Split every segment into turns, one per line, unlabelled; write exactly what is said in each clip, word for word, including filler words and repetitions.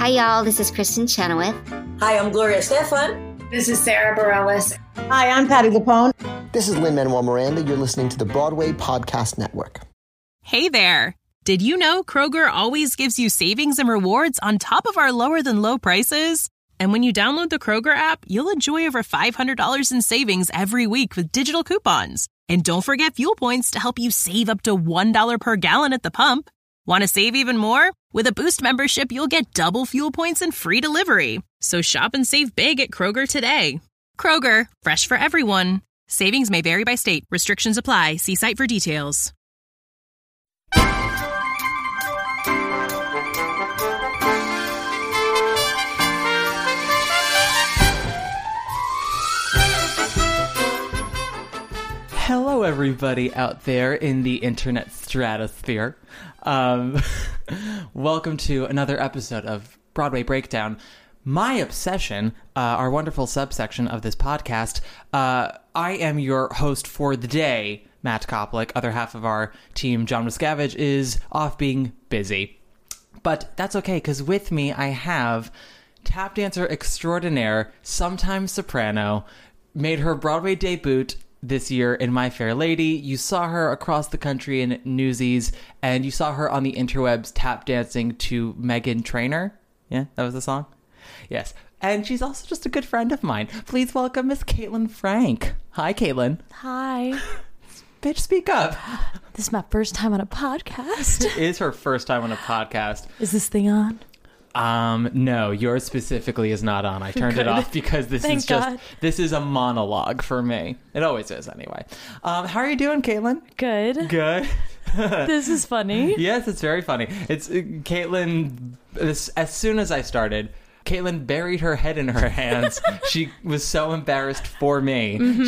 Hi, y'all. This is Kristen Chenoweth.
Hi, I'm Gloria Estefan.
This is Sarah Bareilles.
Hi, I'm Patti LuPone.
This is Lin-Manuel Miranda. You're listening to the Broadway Podcast Network.
Hey there. Did you know Kroger always gives you savings and rewards on top of our lower than low prices? And when you download the Kroger app, you'll enjoy over five hundred dollars in savings every week with digital coupons. And don't forget fuel points to help you save up to one dollar per gallon at the pump. Want to save even more? With a Boost membership, you'll get double fuel points and free delivery. So shop and save big at Kroger today. Kroger, fresh for everyone. Savings may vary by state. Restrictions apply. See site for details.
Hello, everybody out there in the internet stratosphere. Um, welcome to another episode of Broadway Breakdown. My obsession, uh, our wonderful subsection of this podcast. Uh, I am your host for the day, Matt Koplik. Other half of our team, John Miscavige, is off being busy. But that's okay, because with me I have tap dancer extraordinaire, sometimes soprano, made her Broadway debut this year in My Fair Lady. You saw her across the country in Newsies, and you saw her on the interwebs tap dancing to Meghan Trainor. Yeah, that was the song? Yes. And she's also just a good friend of mine. Please welcome Miss Caitlin Frank. Hi, Caitlin.
Hi.
Bitch, speak up.
This is my first time on a podcast.
It is her first time on a podcast.
Is this thing on?
Um, no, yours specifically is not on. I turned
Good.
it off because this
Thank
is just,
God.
this is a monologue for me. It always is anyway. Um, how are you doing, Caitlin?
Good.
Good.
This is funny.
Yes, it's very funny. It's uh, Caitlin, as, as soon as I started, Caitlin buried her head in her hands. She was so embarrassed for me. Mm-hmm.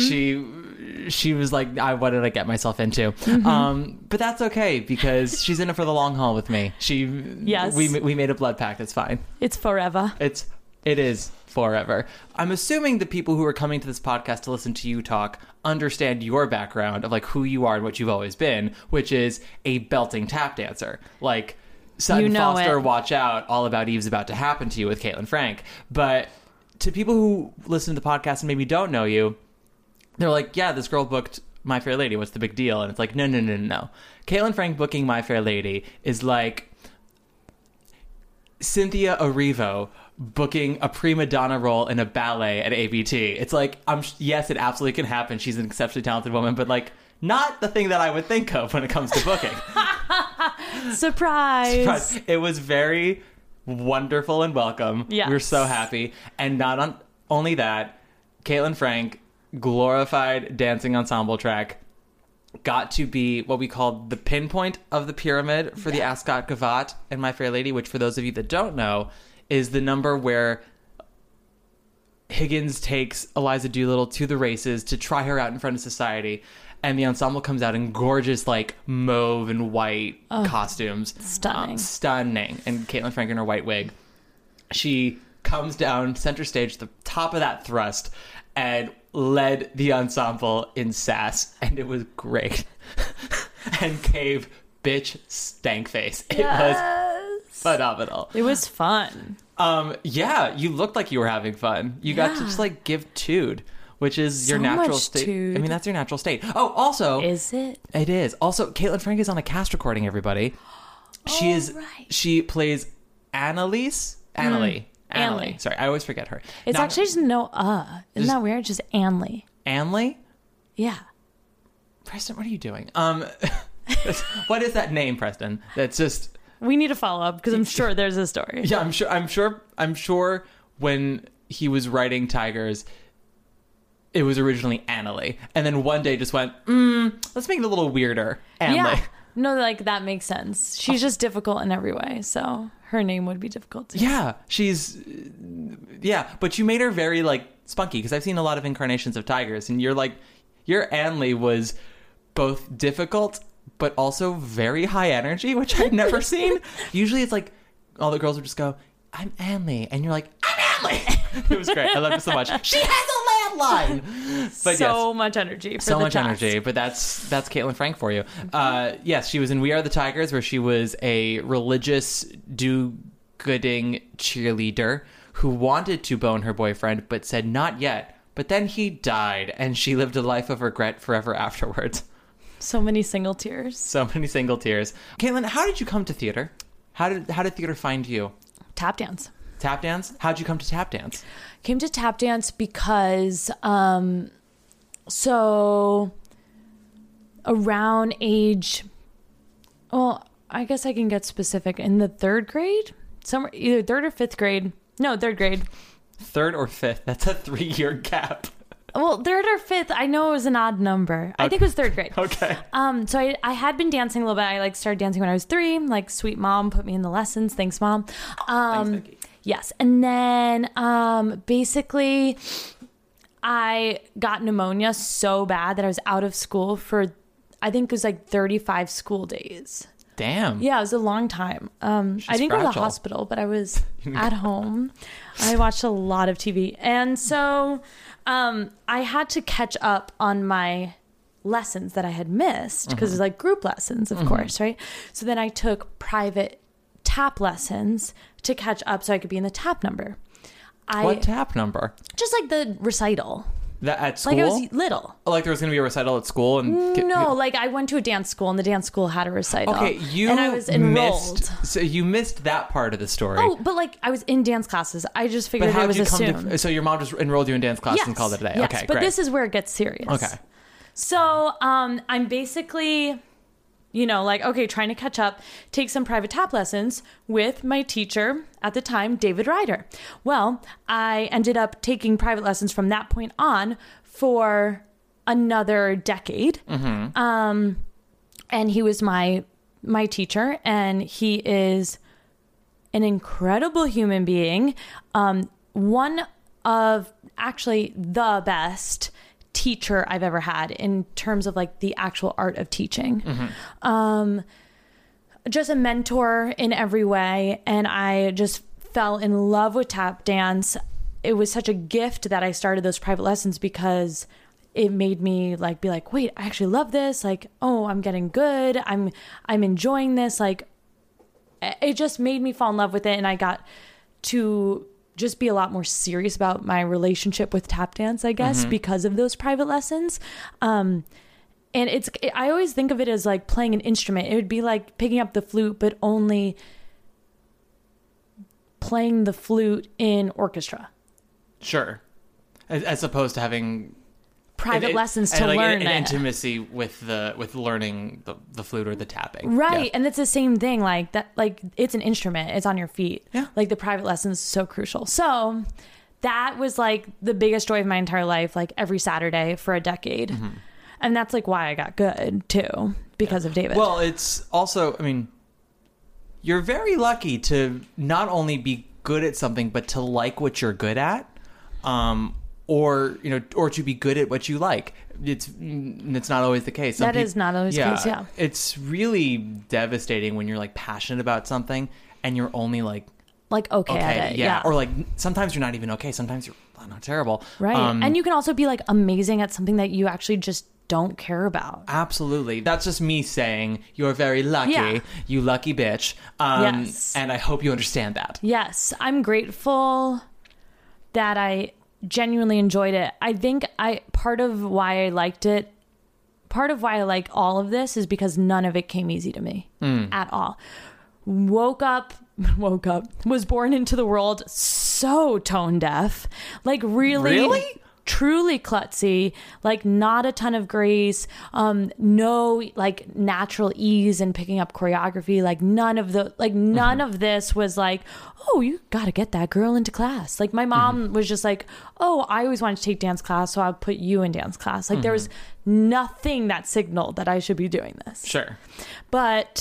She she was like, I, what did I get myself into? Mm-hmm. Um, but that's okay because she's in it for the long haul with me. She
yes.
We we made a blood pact. It's fine.
It's forever.
It's it is forever. I'm assuming the people who are coming to this podcast to listen to you talk understand your background of like who you are and what you've always been, which is a belting tap dancer. Like Sutton
you know
Foster,
it.
Watch Out, All About Eve's about to happen to you with Caitlin Frank. But to people who listen to the podcast and maybe don't know you, they're like, yeah, this girl booked My Fair Lady. What's the big deal? And it's like, no, no, no, no, no. Caitlin Frank booking My Fair Lady is like Cynthia Erivo booking a prima donna role in a ballet at A B T. It's like, I'm yes, it absolutely can happen. She's an exceptionally talented woman, but like, not the thing that I would think of when it comes to booking.
Surprise.
Surprise. It was very wonderful and welcome.
Yes.
We were so happy. And not on, only that, Caitlin Frank, glorified dancing ensemble track, got to be what we called the pinpoint of the pyramid for yeah. the Ascot Gavotte and My Fair Lady, which for those of you that don't know, is the number where Higgins takes Eliza Doolittle to the races to try her out in front of society. And the ensemble comes out in gorgeous, like, mauve and white oh, costumes.
Stunning.
Um, stunning. And Caitlin Frank in her white wig. She comes down center stage, the top of that thrust, and led the ensemble in sass. And it was great. And gave bitch stank face. It
yes.
was phenomenal.
It was fun.
Um, yeah, you looked like you were having fun. You
yeah.
got to just, like, give tude. Which is
so
your natural
much
state.
Tude.
I mean, that's your natural state. Oh, also...
Is it?
It is. Also, Caitlin Frank is on a cast recording, everybody. She
oh,
is...
Right.
She plays Annalise? Annalie.
Mm.
Annalie. Sorry, I always forget her.
It's
Not,
actually just no uh. Isn't
just,
that weird? Just Anley.
Anley?
Yeah.
Preston, what are you doing? Um, What is that name, Preston? That's just...
We need to follow up, because I'm sure there's a story.
Yeah, I'm sure. I'm sure. I'm sure when he was writing Tigers... It was originally Annalie, and then one day just went, mm, let's make it a little weirder. Annalie.
Yeah. No, like, that makes sense. She's just difficult in every way, so her name would be difficult too.
Yeah, she's... Yeah, but you made her very, like, spunky, because I've seen a lot of incarnations of Tigers, and you're like... Your Annalie was both difficult, but also very high energy, which I'd never seen. Usually it's like, all the girls would just go, I'm Annalie, and you're like, I'm Annalie! It was great. I loved it so much. She has a line. But
so
yes,
much energy for
so
the
much
task.
energy, but that's that's Caitlin Frank for you. Uh yes, she was in We Are the Tigers, where she was a religious do Gooding cheerleader who wanted to bone her boyfriend but said not yet. But then he died, and she lived a life of regret forever afterwards.
So many single tears.
So many single tears. Caitlin, how did you come to theater? How did how did theater find you?
Tap dance.
Tap dance? How'd you come to tap dance?
Came to tap dance because, um, so around age, well, I guess I can get specific. In the third grade, somewhere either third or fifth grade. No, third grade.
Third or fifth? That's a three-year gap.
Well, third or fifth, I know it was an odd number. Okay. I think it was third grade.
Okay.
Um, so I, I had been dancing a little bit. I like started dancing when I was three. Like, sweet mom put me in the lessons. Thanks, mom. Um,
Thanks, Vicky.
Yes. And then um, basically I got pneumonia so bad that I was out of school for, I think it was like thirty-five school days.
Damn.
Yeah, it was a long time. Um, I didn't
fragile.
go to the hospital, but I was at home. I watched a lot of T V. And so um, I had to catch up on my lessons that I had missed because
Mm-hmm.
it's like group lessons, of mm-hmm. course, right? So then I took private tap lessons to catch up so I could be in the tap number. I,
what tap number?
Just like the recital.
That at school?
Like I was little.
Oh, like there was going to be a recital at school? And
No, like I went to a dance school and the dance school had a recital.
Okay, you
and I was enrolled.
Missed, so you missed that part of the story.
Oh, but like I was in dance classes. I just figured
but how
it was
did you come
assumed.
to? So your mom just enrolled you in dance class
Yes,
and called it a day.
yes,
Okay,
but
great.
this is where it gets serious.
Okay.
So um, I'm basically, you know, like, okay, trying to catch up, take some private tap lessons with my teacher at the time, David Ryder. Well, I ended up taking private lessons from that point on for another decade.
Mm-hmm.
Um, and he was my my teacher, and he is an incredible human being. Um, one of actually the best teacher I've ever had in terms of like the actual art of teaching. Mm-hmm. Um, just a mentor in every way. And I just fell in love with tap dance. It was such a gift that I started those private lessons because it made me like be like, wait, I actually love this. Like, oh, I'm getting good. I'm, I'm enjoying this. Like, it just made me fall in love with it. And I got to just be a lot more serious about my relationship with tap dance, I guess, mm-hmm. because of those private lessons. Um, and it's, I always think of it as like playing an instrument. It would be like picking up the flute, but only playing the flute in orchestra.
Sure. As, as opposed to having
private
an,
lessons to
like
learn
an, an
it.
intimacy with the with learning the, the flute or the tapping.
Right.
Yeah.
And it's the same thing. Like that, like it's an instrument. It's on your feet.
Yeah.
Like the private lessons is so crucial. So that was like the biggest joy of my entire life, like every Saturday for a decade. Mm-hmm. And that's like why I got good too, because yeah. of David.
Well, it's also, I mean, you're very lucky to not only be good at something, but to like what you're good at. Um, or, you know, or to be good at what you like. It's it's not always the case. Some
that
peop-
is not always
yeah,
the case, yeah.
It's really devastating when you're like passionate about something and you're only like
like okay,
okay
at it.
Yeah.
yeah.
Or like sometimes you're not even okay. Sometimes you're not terrible.
Right.
Um,
and you can also be like amazing at something that you actually just don't care about.
Absolutely. That's just me saying you're very lucky.
Yeah.
You lucky bitch. Um,
yes.
And I hope you understand that.
Yes. I'm grateful that I genuinely enjoyed it. I think I part of why I liked it, part of why I like all of this is because none of it came easy to me mm. at all. Woke up, woke up, was born into the world so tone deaf, like really,
really?
truly klutzy, like not a ton of grace, um, no like natural ease in picking up choreography, like none of the, like none mm-hmm. of this was like, oh, you gotta get that girl into class. Like my mom mm-hmm. was just like, oh, I always wanted to take dance class, so I'll put you in dance class. Like mm-hmm. there was nothing that signaled that I should be doing this.
Sure.
But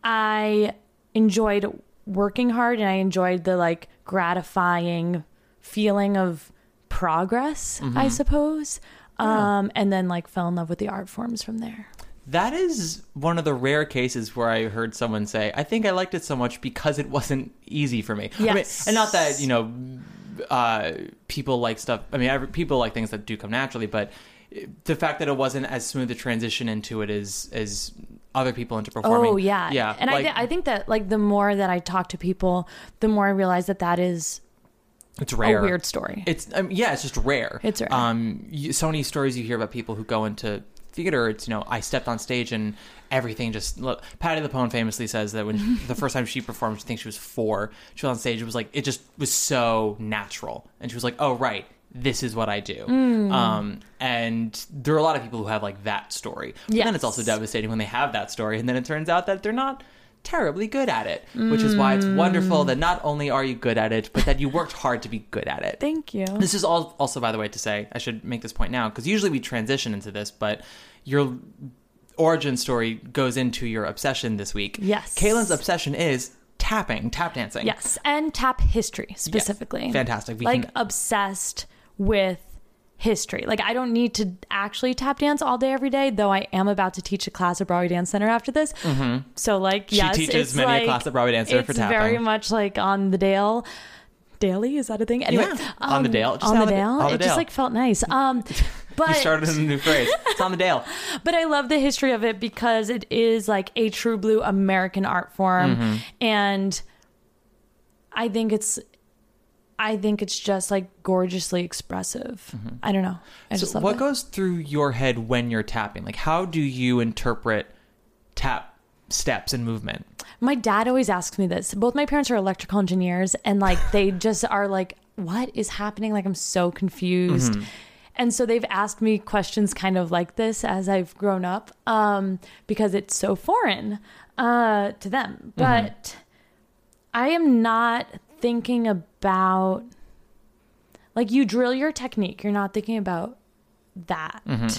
I enjoyed working hard and I enjoyed the like gratifying feeling of progress, mm-hmm. I suppose. Yeah. Um, and then like fell in love with the art forms from there.
That is one of the rare cases where I heard someone say, I think I liked it so much because it wasn't easy for me.
Yes.
I mean, and not that, you know, uh, people like stuff. I mean, every, people like things that do come naturally, but the fact that it wasn't as smooth a transition into it as, as other people into performing.
Oh yeah,
yeah.
And
like,
I th- I think that like the more that I talk to people, the more I realize that that is
it's rare.
a weird story.
It's um, yeah, it's just rare.
It's rare.
Um, you, so many stories you hear about people who go into theater. It's, you know, I stepped on stage and everything just look. Patti LuPone famously says that when the first time she performed, she thinks she was four. She was on stage. It was like it just was so natural, and she was like, "Oh right, this is what I do."
Mm.
Um, and there are a lot of people who have like that story. But
Yes.
then it's also devastating when they have that story, and then it turns out that they're not terribly good at it, which is why it's wonderful that not only are you good at it, but that you worked hard to be good at it.
Thank you.
This is all also, by the way, to say, I should make this point now, because usually we transition into this, but your origin story goes into your obsession this week.
Yes.
Kaylin's obsession is tapping, tap dancing.
Yes, and tap history specifically.
Yes. Fantastic. We
like
can...
obsessed with history. Like I don't need to actually tap dance all day every day, though I am about to teach a class at Broadway Dance Center after this. Mm-hmm. So like,
she
yes,
teaches
it's
many
like,
a class at Broadway Dance Center for tapping.
It's very much like on the Dale. Daily, is that a thing? Anyway,
Yeah,
um,
on the Dale. Just
on the
the-
Dale.
on the
It just
Dale.
like felt nice. Um, but
You started a new phrase. It's on the Dale.
But I love the history of it because it is like a true blue American art form.
Mm-hmm.
And I think it's, I think it's just like gorgeously expressive. I don't know. I just
So
love
what
it.
goes through your head when you're tapping? Like, how do you interpret tap steps and movement?
My dad always asks me this. Both my parents are electrical engineers and like they just are like, what is happening? Like I'm so confused.
Mm-hmm.
And so they've asked me questions kind of like this as I've grown up, um, because it's so foreign uh, to them. But I am not thinking about, like, you drill your technique. You're not thinking about that.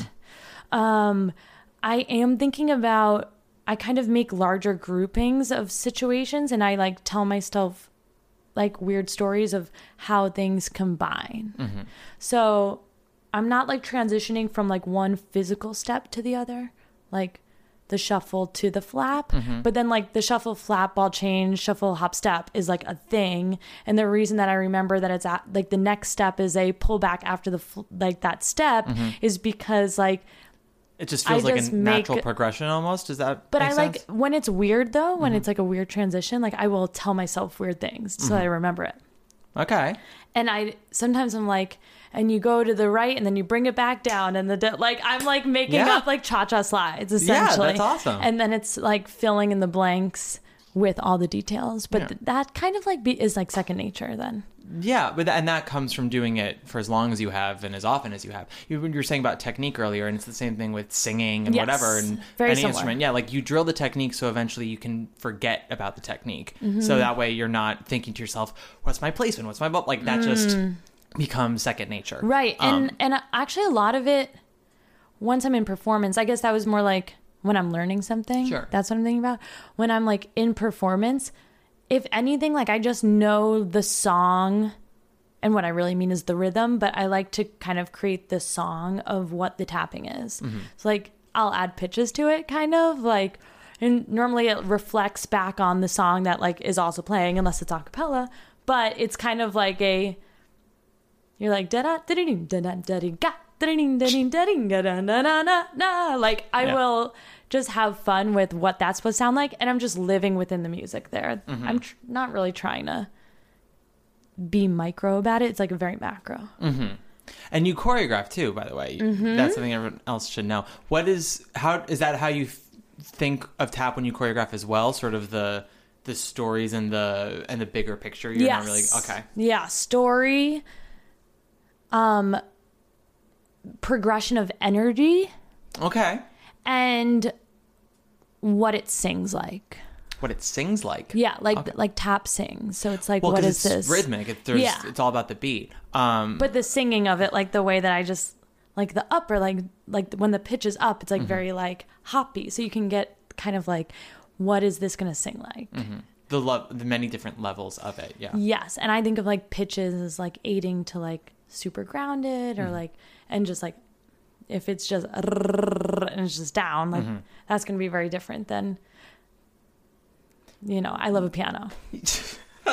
Um, I am thinking about, I kind of make larger groupings of situations and I like tell myself like weird stories of how things combine. So I'm not like transitioning from like one physical step to the other, like the shuffle to the flap, but then like the shuffle, flap, ball change, shuffle, hop, step is like a thing. And the reason that I remember that it's at, like the next step is a pull back after the fl- like that step is because like
It just feels
I
like
just
a natural
make-
progression almost. Does that
But
make
I
sense?
like when it's weird though, when it's like a weird transition, like I will tell myself weird things so I remember it.
Okay.
And I sometimes I'm like, and you go to the right and then you bring it back down and the de- like I'm like making
Yeah.
up like cha-cha slides essentially.
that's awesome.
And then it's like filling in the blanks with all the details. But
Yeah.
th- that kind of like be- is like second nature then.
Yeah, but and that comes from doing it for as long as you have and as often as you have. You, you were saying about technique earlier, and it's the same thing with singing and
Yes,
whatever, and
very
any
similar.
instrument. Yeah, like you drill the technique so eventually you can forget about the technique.
Mm-hmm.
So that way you're not thinking to yourself, "What's my placement? What's my bump?" Like that just becomes second nature.
Right. And
Um,
and actually a lot of it, once I'm in performance, I guess that was more like when I'm learning something.
Sure.
That's what I'm thinking about. When I'm like in performance, if anything, like I just know the song, and what I really mean is the rhythm, but I like to kind of create the song of what the tapping is. So like I'll add pitches to it kind of like, and normally it reflects back on the song that like is also playing unless it's a cappella, but it's kind of like a, you're like da da da da da da da da ga da da da da da da da da da da. Like I
Yeah.
will just have fun with what that's supposed to sound like, and I'm just living within the music there. I'm tr- not really trying to be micro about it. It's like a very macro.
And you choreograph too, by the way.
Mm-hmm.
That's something everyone else should know. What is how is that how you f- think of tap when you choreograph as well? Sort of the the stories and the and the bigger picture. You're
Yes.
not really okay.
Yeah, story, um, progression of energy,
Okay.
and what it sings like.
What it sings like.
Yeah, like
Okay.
like tap sings. So it's like,
Well,
what
because
is
it's
this?
rhythmic. It, there's,
Yeah.
It's all about the beat. Um,
But the singing of it, like the way that I just like the upper, like like when the pitch is up, it's
Mm-hmm.
like very like hoppy. So you can get kind of like, what is this gonna sing like?
the lo- the many different levels of it. Yeah.
Yes, and I think of like pitches as like aiding to like super grounded or
Mm-hmm.
like, and just like if it's just and it's just down, like
Mm-hmm.
that's gonna be very different than, you know, I love a piano. So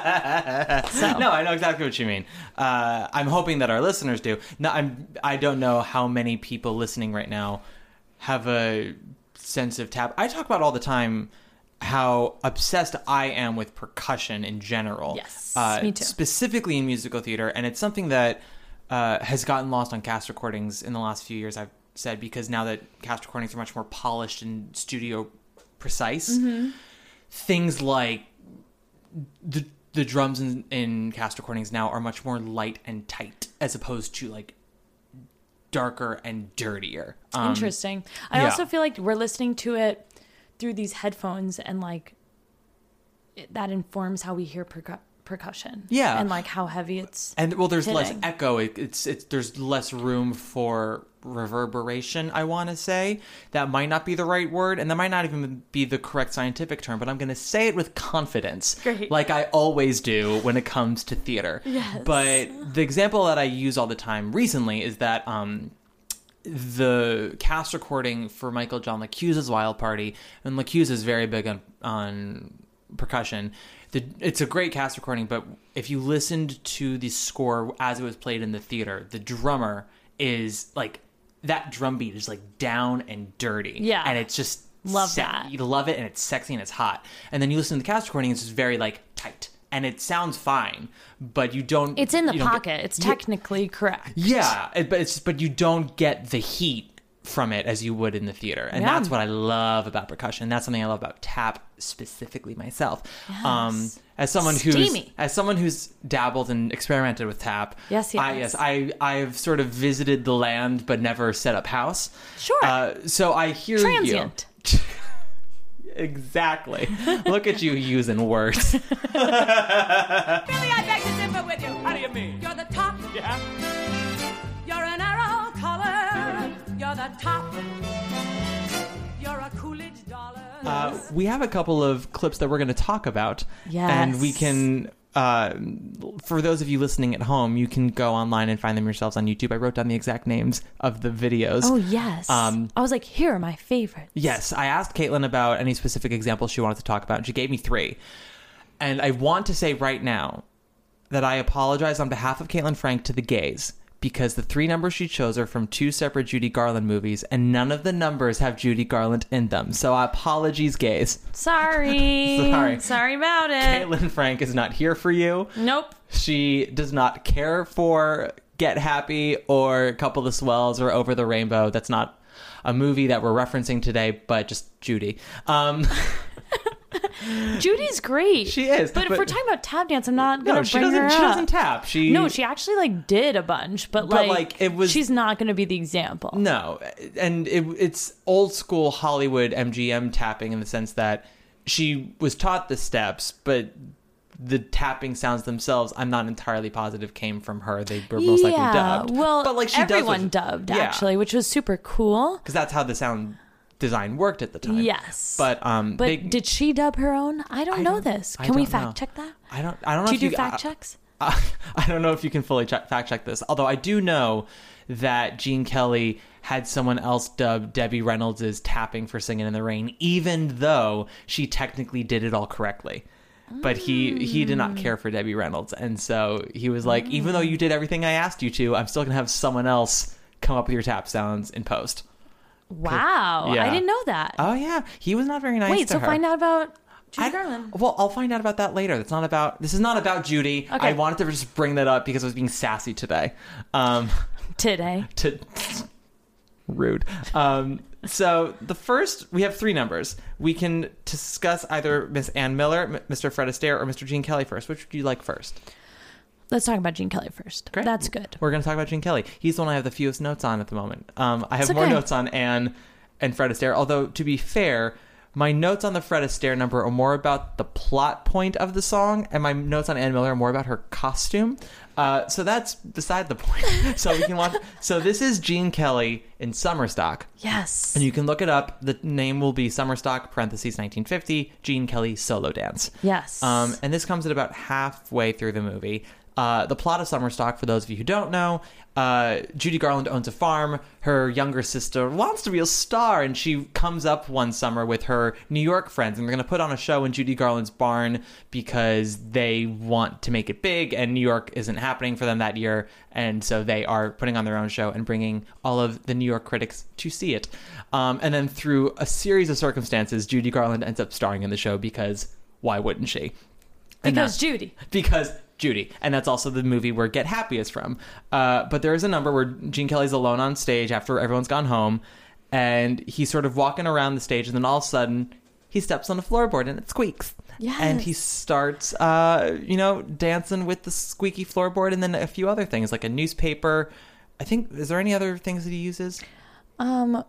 No, I know exactly what you mean. Uh, I'm hoping that our listeners do. No, I'm. I don't know how many people listening right now have a sense of tap. I talk about all the time how obsessed I am with percussion in general.
Yes,
uh,
me too.
Specifically in musical theater, and it's something that uh, has gotten lost on cast recordings in the last few years, I've said, because now that cast recordings are much more polished and studio precise, mm-hmm. things like the the drums in, in cast recordings now are much more light and tight as opposed to like darker and dirtier. Um,
Interesting. I
yeah.
also feel like we're listening to it through these headphones, and like it, that informs how we hear percu- percussion.
Yeah,
and like how heavy it's.
And well, there's
hitting.
less echo. It, it's it's there's less room for reverberation. I want to say that might not be the right word, and that might not even be the correct scientific term. But I'm going to say it with confidence,
Great.
like I always do when it comes to theater.
Yes.
But the example that I use all the time recently is that um. the cast recording for Michael John LaCusa's Wild Party, and LaCusa is very big on, on percussion. The, it's a great cast recording, but if you listened to the score as it was played in the theater, the drummer is like, that drum beat is like down and dirty.
Yeah.
And it's just...
Love
se-
that.
You love it, and it's sexy and it's hot. And then you listen to the cast recording, it's just very like tight. And it sounds fine, but you don't...
It's in the
you don't
pocket.
Get,
it's technically correct.
Yeah, it, but it's but you don't get the heat from it as you would in the theater, and
Yeah.
that's what I love about percussion. That's something I love about tap specifically myself.
Yes.
Um, as someone who's
Steamy.
as someone who's dabbled and experimented with tap,
Yes, yes.
I, yes, I I've sort of visited the land but never set up house.
Sure.
Uh, so I hear
Transient.
you. Exactly. Look at you using words.
Billy, I beg to differ with you.
How do you mean?
You're the top.
Yeah?
You're an arrow color. You're the top. You're a Coolidge dollar.
Uh, we have a couple of clips that we're going to talk about.
Yes.
And we can, uh, for those of you listening at home, you can go online and find them yourselves on YouTube. I wrote down the exact names of the videos.
Oh, yes.
Um,
I was like, here are my favorites.
Yes, I asked Caitlin about any specific examples she wanted to talk about, and she gave me three. And I want to say right now that I apologize on behalf of Caitlin Frank to the gays, because the three numbers she chose are from two separate Judy Garland movies, and none of the numbers have Judy Garland in them. So apologies, gays.
Sorry.
Sorry.
Sorry about it.
Caitlin Frank is not here for you.
Nope.
She does not care for Get Happy or Couple of Swells or Over the Rainbow. That's not a movie that we're referencing today, but just Judy. Um,
Judy's great.
She is,
But,
but-
if we're talking about tap dance, I'm not gonna
no, she
bring
doesn't.
her
She
up.
doesn't tap. She
No, she actually like did a bunch, but,
But,
like,
like, it was-
she's not gonna be the example.
No, and it, it's old school Hollywood M G M tapping in the sense that she was taught the steps, but the tapping sounds themselves, I'm not entirely positive came from her. They were most likely
Yeah,
dubbed.
well,
but like she
everyone
does
dubbed actually, which was super cool.
because that's how the sound design worked at the time.
Yes,
but um,
but
they,
did she dub her own? I don't
I
know
don't-
this.
I
Can we
don't
fact
know.
check that?
I don't. I don't know
Do
if
you
you
do fact
I,
checks?
I, I don't know if you can fully check, fact check this. Although I do know that Gene Kelly had someone else dub Debbie Reynolds' tapping for Singing in the Rain, even though she technically did it all correctly. But he, he did not care for Debbie Reynolds. And so he was like, even though you did everything I asked you to, I'm still going to have someone else come up with your tap sounds in post.
Wow,
Yeah.
I didn't know that.
Oh, yeah. He was not very nice
Wait,
to
so
her.
find out about Judy
I-
Garland.
Well, I'll find out about that later. That's not about. This is not about Judy.
Okay.
I wanted to just bring that up because I was being sassy today. Um,
Today.
to rude. Um, so the first, we have three numbers. We can discuss either Miss Ann Miller, M- Mister Fred Astaire, or Mister Gene Kelly first. Which would you like first?
Let's talk about Gene Kelly first.
Great.
That's good.
We're going to talk about Gene Kelly. He's the one I have the fewest notes on at the moment. Um, I have
It's
more
okay.
notes on Anne and Fred Astaire. Although, to be fair, my notes on the Fred Astaire number are more about the plot point of the song, and my notes on Ann Miller are more about her costume. Uh, so that's beside the point. So we can watch. So this is Gene Kelly in Summerstock.
Yes.
And you can look it up. The name will be Summerstock, parentheses, nineteen fifty, Gene Kelly solo dance.
Yes.
Um, and this comes at about halfway through the movie. Uh, the plot of Summer Stock, for those of you who don't know, uh, Judy Garland owns a farm. Her younger sister wants to be a star, and she comes up one summer with her New York friends, and they're going to put on a show in Judy Garland's barn because they want to make it big, and New York isn't happening for them that year, and so they are putting on their own show and bringing all of the New York critics to see it. Um, and then through a series of circumstances, Judy Garland ends up starring in the show because why wouldn't she? And
Because
that-
Judy.
Because Judy. And that's also the movie where Get Happy is from. Uh, but there is a number where Gene Kelly's alone on stage after everyone's gone home, and he's sort of walking around the stage, and then all of a sudden he steps on a floorboard and it squeaks.
Yes.
And he starts, uh, you know, dancing with the squeaky floorboard, and then a few other things like a newspaper. I think, is there any other things that he uses?
Um.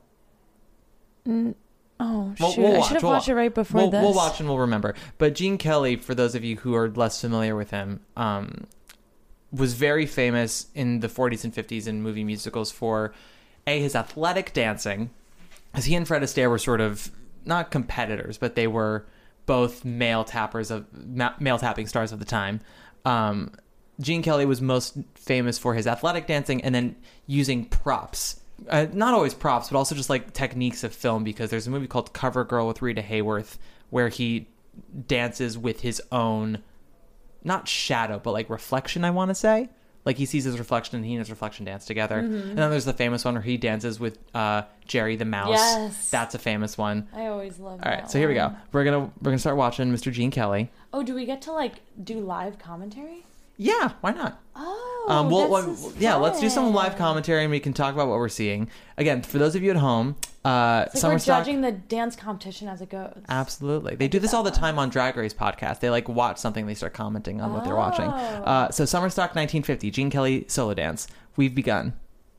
n- Oh,
We'll-
shoot.
we'll
I
watch,
should have
we'll
watched
wa-
it right before
we'll,
this.
We'll watch and we'll remember. But Gene Kelly, for those of you who are less familiar with him, um, was very famous in the forties and fifties in movie musicals for, A, his athletic dancing, as he and Fred Astaire were sort of, not competitors, but they were both male tappers of ma- male tapping stars of the time. Um, Gene Kelly was most famous for his athletic dancing and then using props. Uh, not always props, but also just like techniques of film, because there's a movie called Cover Girl with Rita Hayworth where he dances with his own, not shadow, but like reflection, I want to say. Like he sees his reflection and he and his reflection dance together.
Mm-hmm.
And then there's the famous one where he dances with uh, Jerry the Mouse.
Yes.
That's a famous one.
I always love
All
that.
right, so here we go.
one.
We're gonna we're gonna start watching Mister Gene Kelly.
Oh, do we get to like do live commentary?
Yeah, why not?
Oh,
Um, we'll,
this
we'll-
is
yeah, let's do some
fun.
live commentary and we can talk about what we're seeing. Again, for those of you at home, uh,
It's like
Summer
we're
Stock.
judging the dance competition as it goes.
Absolutely. They do this all the time on Drag Race podcast. They like watch something, they start commenting on what they're watching.
Oh.
Uh, so Summer Stock nineteen fifty, Gene Kelly solo dance. We've begun.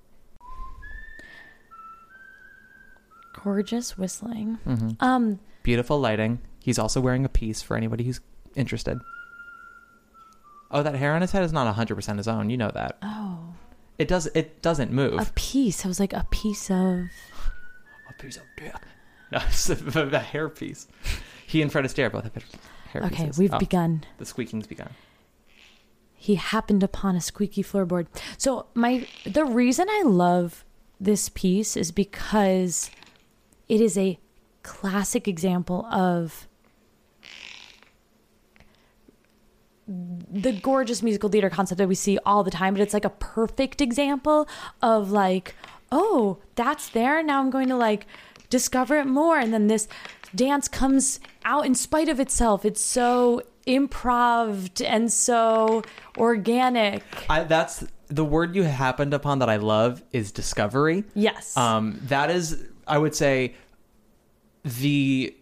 Gorgeous whistling.
Mm-hmm.
Um,
Beautiful lighting. He's also wearing a piece for anybody who's interested. Oh, that hair on his head is not one hundred percent his own. You know that.
oh,
It does. It doesn't move.
a piece. I was like a piece of.
A piece of dick. No, it's a, a hair piece. He and Fred Astaire both have hair
Okay,
pieces.
we've
Oh,
begun.
The squeaking's begun.
He happened upon a squeaky floorboard. So my the reason I love this piece is because it is a classic example of the gorgeous musical theater concept that we see all the time, but it's like a perfect example of like, oh, that's there. Now I'm going to like discover it more. And then this dance comes out in spite of itself. It's so improved and so organic.
I, that's the word you happened upon that I love is discovery.
Yes.
Um, that is, I would say, the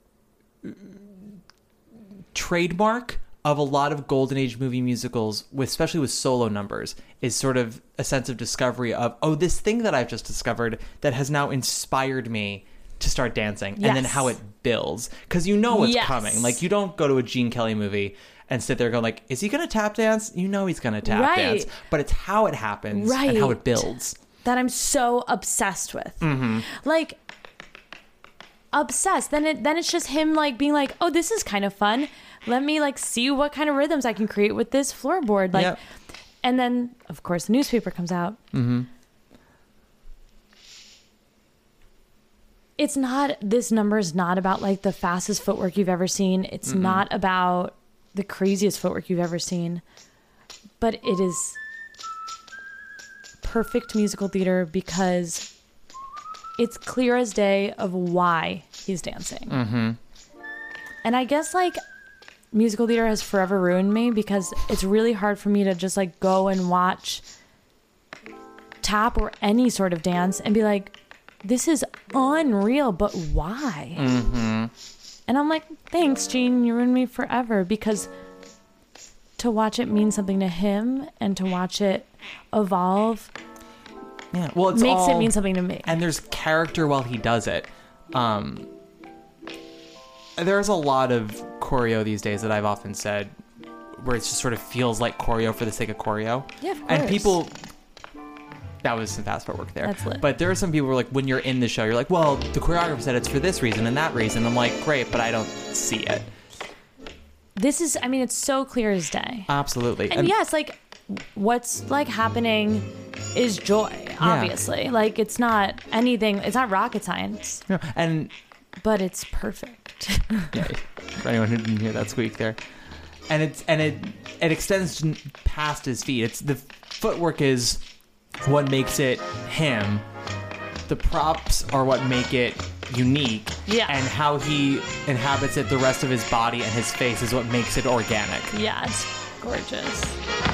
trademark of a lot of golden age movie musicals, with, especially with solo numbers, is sort of a sense of discovery of, oh, this thing that I've just discovered that has now inspired me to start dancing, and then
Yes.
how it builds, because you know what's
Yes.
coming. Like, you don't go to a Gene Kelly movie and sit there going like, is he gonna tap dance? You know he's gonna tap
Right.
dance, but it's how it happens and how
Right.
it builds.
that I'm so obsessed with.
Mm-hmm.
Like obsessed. Then it then it's just him like being like, "Oh, this is kind of fun. Let me like see what kind of rhythms I can create with this floorboard." Like
Yep.
and then of course the newspaper comes out.
Mm-hmm.
It's not this number is not about like the fastest footwork you've ever seen. It's
Mm-mm.
not about the craziest footwork you've ever seen. But it is perfect musical theater because it's clear as day of why he's dancing.
Mm-hmm.
And I guess like musical theater has forever ruined me because it's really hard for me to just like go and watch tap or any sort of dance and be like, this is unreal, but why?
Mm-hmm.
And I'm like, thanks, Gene, you ruined me forever, because to watch it mean something to him and to watch it evolve
Yeah, well, it's
makes
all,
it mean something to me.
and there's character while he does it. Um, there's a lot of choreo these days that I've often said where it just sort of feels like choreo for the sake of choreo.
Yeah, of
And
course.
people, that was some fast footwork there.
That's lit.
But there are some people who are like, when you're in the show, you're like, well, the choreographer said it's for this reason and that reason. I'm like, great, but I don't see it.
this is, I mean, it's so clear as day.
Absolutely.
And, and yes, like what's like happening is joy, obviously. Yeah. Like it's not anything, it's not rocket science.
No, and
but it's perfect.
Yeah, for anyone who didn't hear that squeak there. And it's and it it extends past his feet. It's the footwork is what makes it him. The props are what make it unique.
Yeah.
And how he inhabits it, the rest of his body and his face is what makes it organic.
Yeah, it's gorgeous.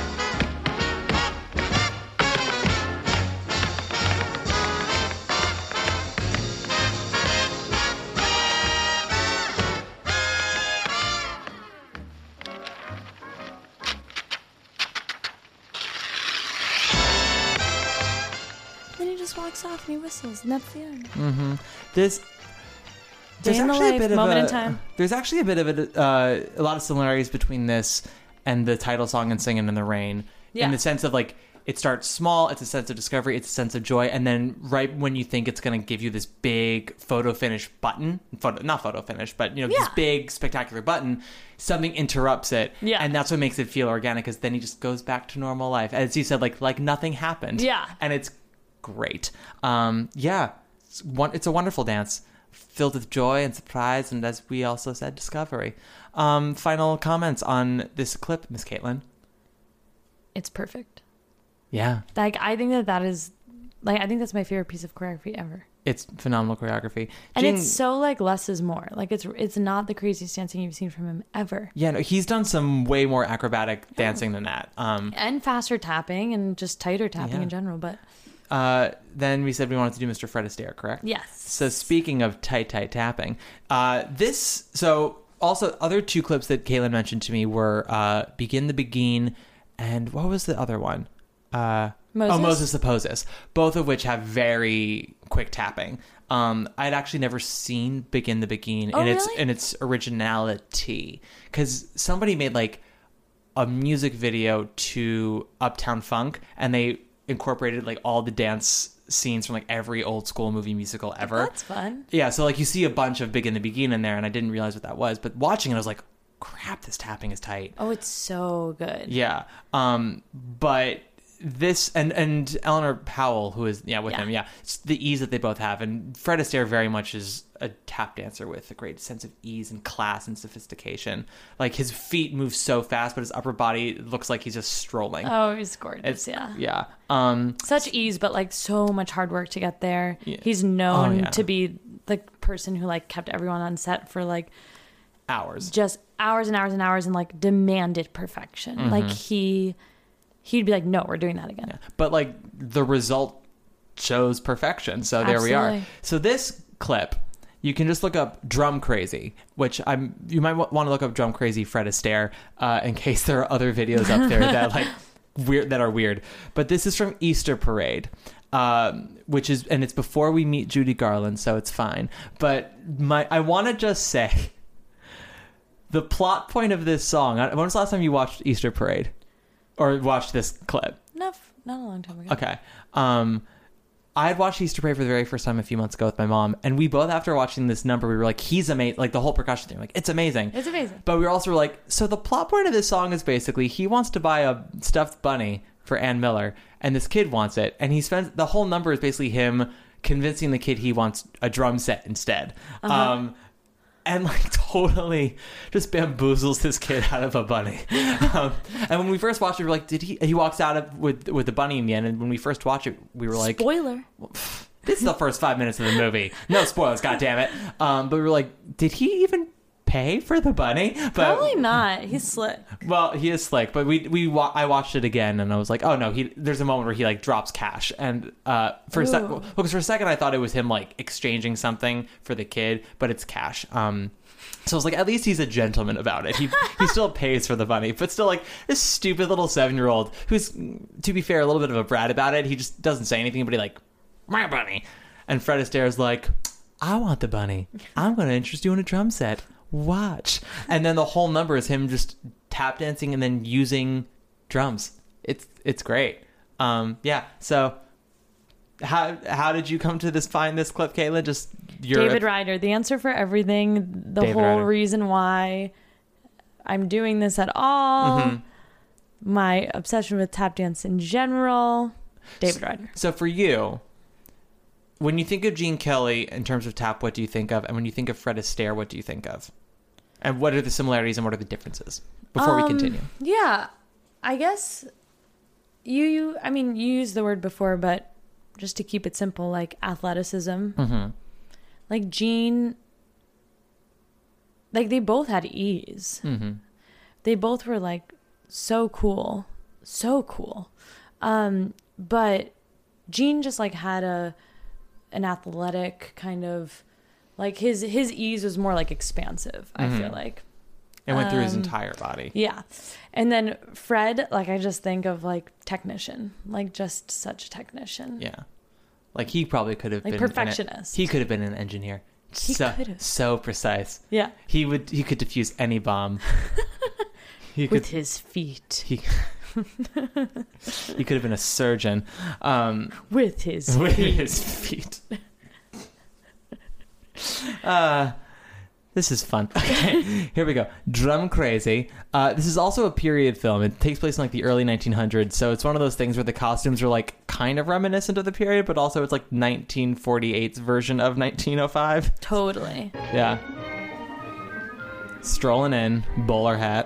Walks off and he whistles, and that's the end.
Mm-hmm. This
Day in the life,
a bit
moment
of a,
in time.
There's actually a bit of a, uh, a lot of similarities between this and the title song and Singin' in the Rain.
Yeah.
In the sense of like it starts small, it's a sense of discovery, it's a sense of joy, and then right when you think it's going to give you this big photo finish button, photo, not photo finish, but you know
yeah.
this big spectacular button, something interrupts it,
yeah.
and that's what makes it feel organic. Because then he just goes back to normal life, as you said, like like nothing happened.
Yeah,
and it's great. Um, yeah, it's, one, it's a wonderful dance filled with joy and surprise, and as we also said, discovery. Um, final comments on this clip, Miss Caitlin?
It's perfect.
Yeah.
Like, I think that that is, like, I think that's my favorite piece of choreography ever.
It's phenomenal choreography.
And
Jean,
it's so, like, less is more. Like, it's it's not the craziest dancing you've seen from him ever.
Yeah, no, he's done some way more acrobatic dancing than that. Um,
and faster tapping and just tighter tapping
yeah.
in general, but...
Uh, then we said we wanted to do Mister Fred Astaire, correct?
Yes.
So speaking of tight, tight tapping, uh, this, so also other two clips that Caitlin mentioned to me were uh, Begin the Begin and what was the other one? Uh,
Moses?
Oh, Moses the Poses, both of which have very quick tapping. Um, I'd actually never seen Begin the Begin
oh,
in its
really?
in its originality, because somebody made like a music video to Uptown Funk, and they incorporated like all the dance scenes from like every old school movie musical ever.
That's fun.
Yeah, so like you see a bunch of Begin the Begin in there, and I didn't realize what that was, but watching it I was like, crap, this tapping is tight.
Oh, it's so good.
Yeah. Um but this and and Eleanor Powell, who is yeah with
Yeah.
him, yeah, it's the ease that they both have, and Fred Astaire very much is a tap dancer with a great sense of ease and class and sophistication. Like his feet move so fast, but his upper body looks like he's just strolling.
Oh, he's gorgeous.
It's,
yeah.
Yeah. Um,
Such ease, but like so much hard work to get there.
Yeah.
He's known
Oh, yeah.
to be the person who like kept everyone on set for like
hours.
just hours and hours and hours and like demanded perfection.
Mm-hmm.
Like he, he'd be like, no, we're doing that again.
Yeah. But like the result shows perfection. So there we are.
Absolutely.
So this clip, you can just look up Drum Crazy, which I'm. You might w- want to look up Drum Crazy Fred Astaire uh, in case there are other videos up there that like weird that are weird. But this is from Easter Parade, um, which is and it's before we meet Judy Garland, so it's fine. But my I want to just say the plot point of this song. When was the last time you watched Easter Parade or watched this clip?
Not, not a long time ago.
Okay. Um, I had watched Easter Parade for the very first time a few months ago with my mom, and we both, after watching this number, we were like, he's amazing. Like, the whole percussion thing, like, it's amazing.
It's amazing.
But we were also like, so the plot point of this song is basically he wants to buy a stuffed bunny for Ann Miller, and this kid wants it, and he spends, the whole number is basically him convincing the kid he wants a drum set instead.
Uh-huh.
Um, and like totally just bamboozles this kid out of a bunny. Um, and when we first watched it, we were like, did he, he walks out of, with, with the bunny in the end. And when we first watched it, we were like,
Spoiler.
this is the first five minutes of the movie. No spoilers, goddammit. Um, but we were like, did he even pay for the bunny? But,
Probably not. He's slick.
well, he is slick, but we, we, wa- I watched it again and I was like, oh no, he, there's a moment where he like drops cash. And, uh, for a sec,
Ooh.
because for a second I thought it was him like exchanging something for the kid, but it's cash. Um, so I was like, at least he's a gentleman about it. He he still pays for the bunny, but still like this stupid little seven-year-old who's, to be fair, a little bit of a brat about it. He just doesn't say anything, but he like, my bunny. And Fred Astaire's like, I want the bunny. I'm going to interest you in a drum set. Watch. And then the whole number is him just tap dancing and then using drums. It's it's great. Um, yeah. So how how did you come to this find this clip, Caitlin? Just your
David Ryder, the answer for everything, the
David
whole
Ryder.
reason why I'm doing this at all.
Mm-hmm.
My obsession with tap dance in general. David Ryder.
So for you, when you think of Gene Kelly in terms of tap, what do you think of? And when you think of Fred Astaire, what do you think of? And what are the similarities and what are the differences? Before
Um,
we continue.
Yeah, I guess you, you, I mean, you used the word before, but just to keep it simple, like athleticism.
Mm-hmm.
Like Gene, like they both had ease.
Mm-hmm.
They both were like so cool, so cool. Um, but Gene just like had a an athletic kind of like his his ease was more like expansive. I
Mm-hmm.
feel like
It went through his
Um,
entire body.
yeah, and then Fred, like I just think of like technician, like just such a technician.
Yeah. Like he probably could have
Like
been an-
perfectionist.
he could have been an engineer.
He
so,
could've.
so precise.
Yeah,
He would he could defuse any bomb. He could
with his feet,
he he could have been a surgeon. Um
with his
with
feet.
his feet. Uh, this is fun. Okay, here we go. Drum Crazy. Uh, this is also a period film. It takes place in like the early nineteen hundreds, so it's one of those things where the costumes are like kind of reminiscent of the period, but also it's like nineteen forty-eight's version of nineteen oh five.
Totally.
Yeah. Strolling in, bowler hat.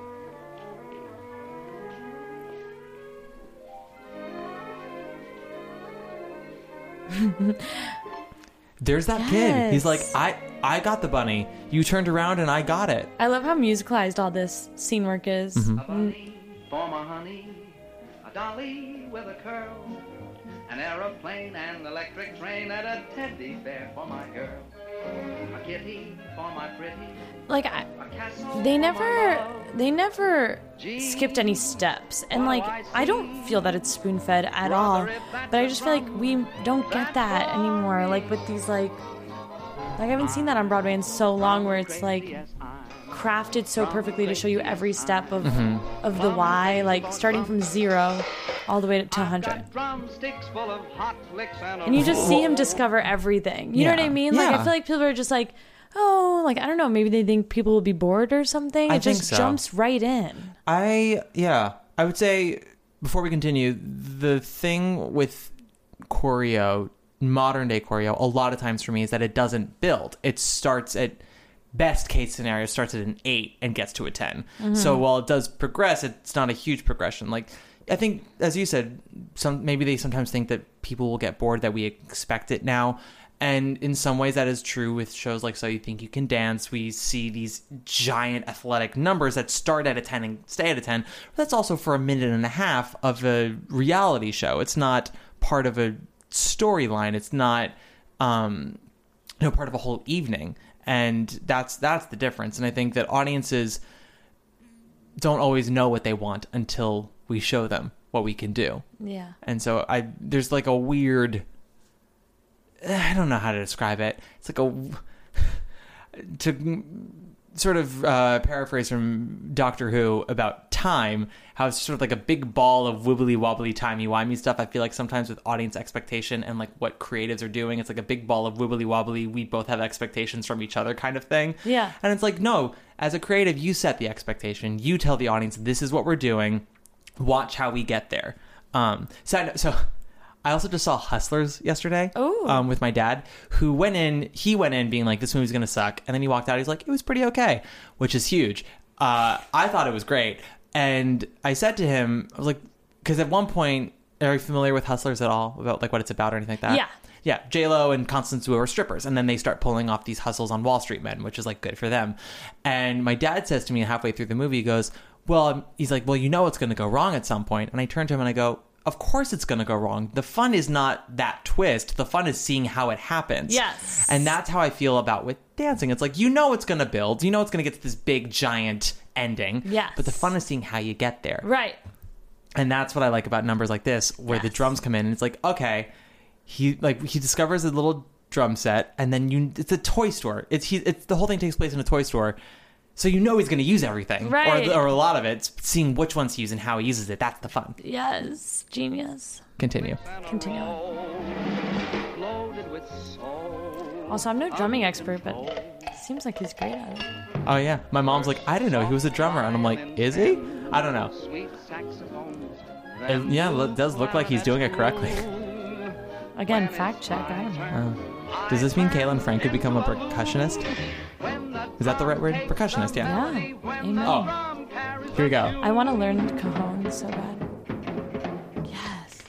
There's that kid. He's like,
Yes.
I I got the bunny. You turned around and I got it.
I love how musicalized all this scene work is.
Mm-hmm.
A bunny for my honey, a dolly with a curl, an aeroplane and electric train, and a teddy bear for my girl, a kitty for my pretty,
Like I,
a castle
they
for
never
my love.
they never skipped any steps, and like I don't feel that it's spoon fed at all, but I just feel like we don't get that anymore, like with these like like I haven't seen that on Broadway in so long, where it's like crafted so perfectly to show you every step of of the why, like starting from zero all the way to one hundred,
Drumsticks full of hot licks and,
and you just see him discover everything. You know what I
Yeah.
mean? Like
Yeah.
I feel like people are just like, oh, like I don't know, maybe they think people will be bored or something.
I
It
think
just
so.
jumps right in.
I yeah. I would say before we continue, the thing with choreo, modern day choreo, a lot of times for me is that it doesn't build. It starts at best case scenario starts at an eight and gets to a ten. So while it does progress, it's not a huge progression. Like I think, as you said, some maybe they sometimes think that people will get bored, that we expect it now. And in some ways that is true with shows like So You Think You Can Dance. We see these giant athletic numbers that start at a ten and stay at a ten. But that's also for a minute and a half of a reality show. It's not part of a storyline. It's not um, you know, part of a whole evening. And that's that's the difference. And I think that audiences don't always know what they want until we show them what we can do.
Yeah.
And so I there's like a weird, I don't know how to describe it. It's like a, to sort of uh, paraphrase from Doctor Who about time, how it's sort of like a big ball of wibbly wobbly timey-wimey stuff. I feel like sometimes with audience expectation and like what creatives are doing, it's like a big ball of wibbly wobbly, we both have expectations from each other kind of thing.
Yeah.
And it's like, no, as a creative, you set the expectation. You tell the audience, this is what we're doing. Watch how we get there. Um, so, so I also just saw Hustlers yesterday
Ooh.
um, with my dad, who went in, he went in being like, this movie's going to suck. And then he walked out, he's like, it was pretty okay, which is huge. Uh, I thought it was great. And I said to him, I was like, because at one point, are you familiar with Hustlers at all? About like what it's about or anything like that?
Yeah.
Yeah, J-Lo and Constance Wu are strippers, and then they start pulling off these hustles on Wall Street men, which is like good for them. And my dad says to me halfway through the movie, he goes, well, um, he's like, well, you know it's going to go wrong at some point. And I turn to him and I go, of course it's going to go wrong. The fun is not that twist. The fun is seeing how it happens.
Yes.
And that's how I feel about with dancing. It's like, you know it's going to build. You know it's going to get to this big, giant ending.
Yes.
But the fun is seeing how you get there.
Right.
And that's what I like about numbers like this, where the
Yes.
drums come in and it's like, okay, he like he discovers a little drum set, and then you it's a toy store. It's he it's the whole thing takes place in a toy store. So you know he's going to use everything,
Right.
or, or a lot of it. It's seeing which ones to use and how he uses it. That's the fun.
Yes. Genius.
Continue.
Continue.
Loaded with soul.
Also, I'm no drumming expert, but Seems like he's great at it.
Oh, yeah. My mom's like, I didn't know he was a drummer. And I'm like, is he? I don't know. It, yeah, it does look like he's doing it correctly.
Again, fact check. I don't know.
Uh, does this mean Kaylin Frank could become a percussionist? Is that the right word? Percussionist, yeah.
Yeah. Amen.
Oh, here we go.
I want to learn cajon so bad. Yes.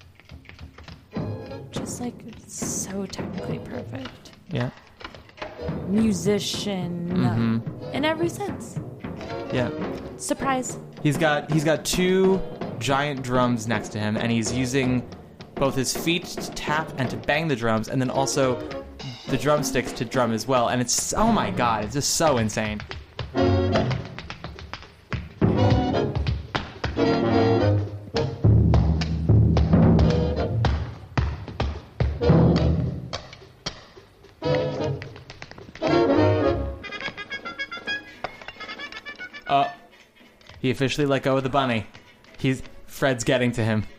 Just like so technically perfect.
Yeah.
Musician
Mm-hmm.
in every sense.
Yeah.
Surprise.
He's got he's got two giant drums next to him, and he's using both his feet to tap and to bang the drums, and then also the drumsticks to drum as well. And it's, oh my god, it's just so insane. Oh, he officially let go of the bunny. He's Fred's getting to him.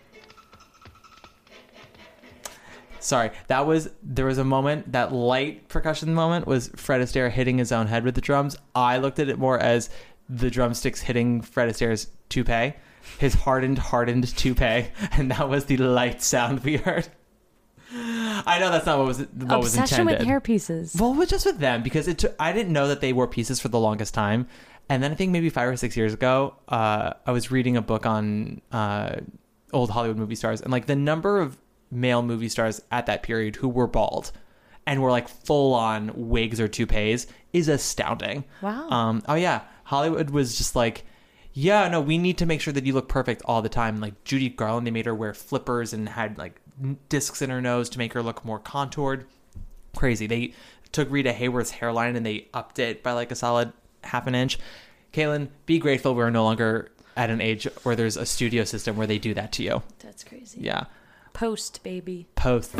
Sorry, that was, there was a moment, that light percussion moment was Fred Astaire hitting his own head with the drums. I looked at it more as the drumsticks hitting Fred Astaire's toupee, his hardened, hardened toupee, and that was the light sound we heard. I know that's not what was what
Obsession
was intended.
with hair pieces.
Well, it was just with them, because it took, I didn't know that they wore pieces for the longest time. And then I think maybe five or six years ago, uh, I was reading a book on uh, old Hollywood movie stars, and like the number of male movie stars at that period who were bald and were like full on wigs or toupees is astounding.
Wow.
Um, oh yeah. Hollywood was just like, yeah, no, we need to make sure that you look perfect all the time. Like Judy Garland, they made her wear flippers and had like discs in her nose to make her look more contoured. Crazy. They took Rita Hayworth's hairline and they upped it by like a solid half an inch. Kaylin, be grateful we're no longer at an age where there's a studio system where they do that to you.
That's crazy.
Yeah.
Post, baby.
Post.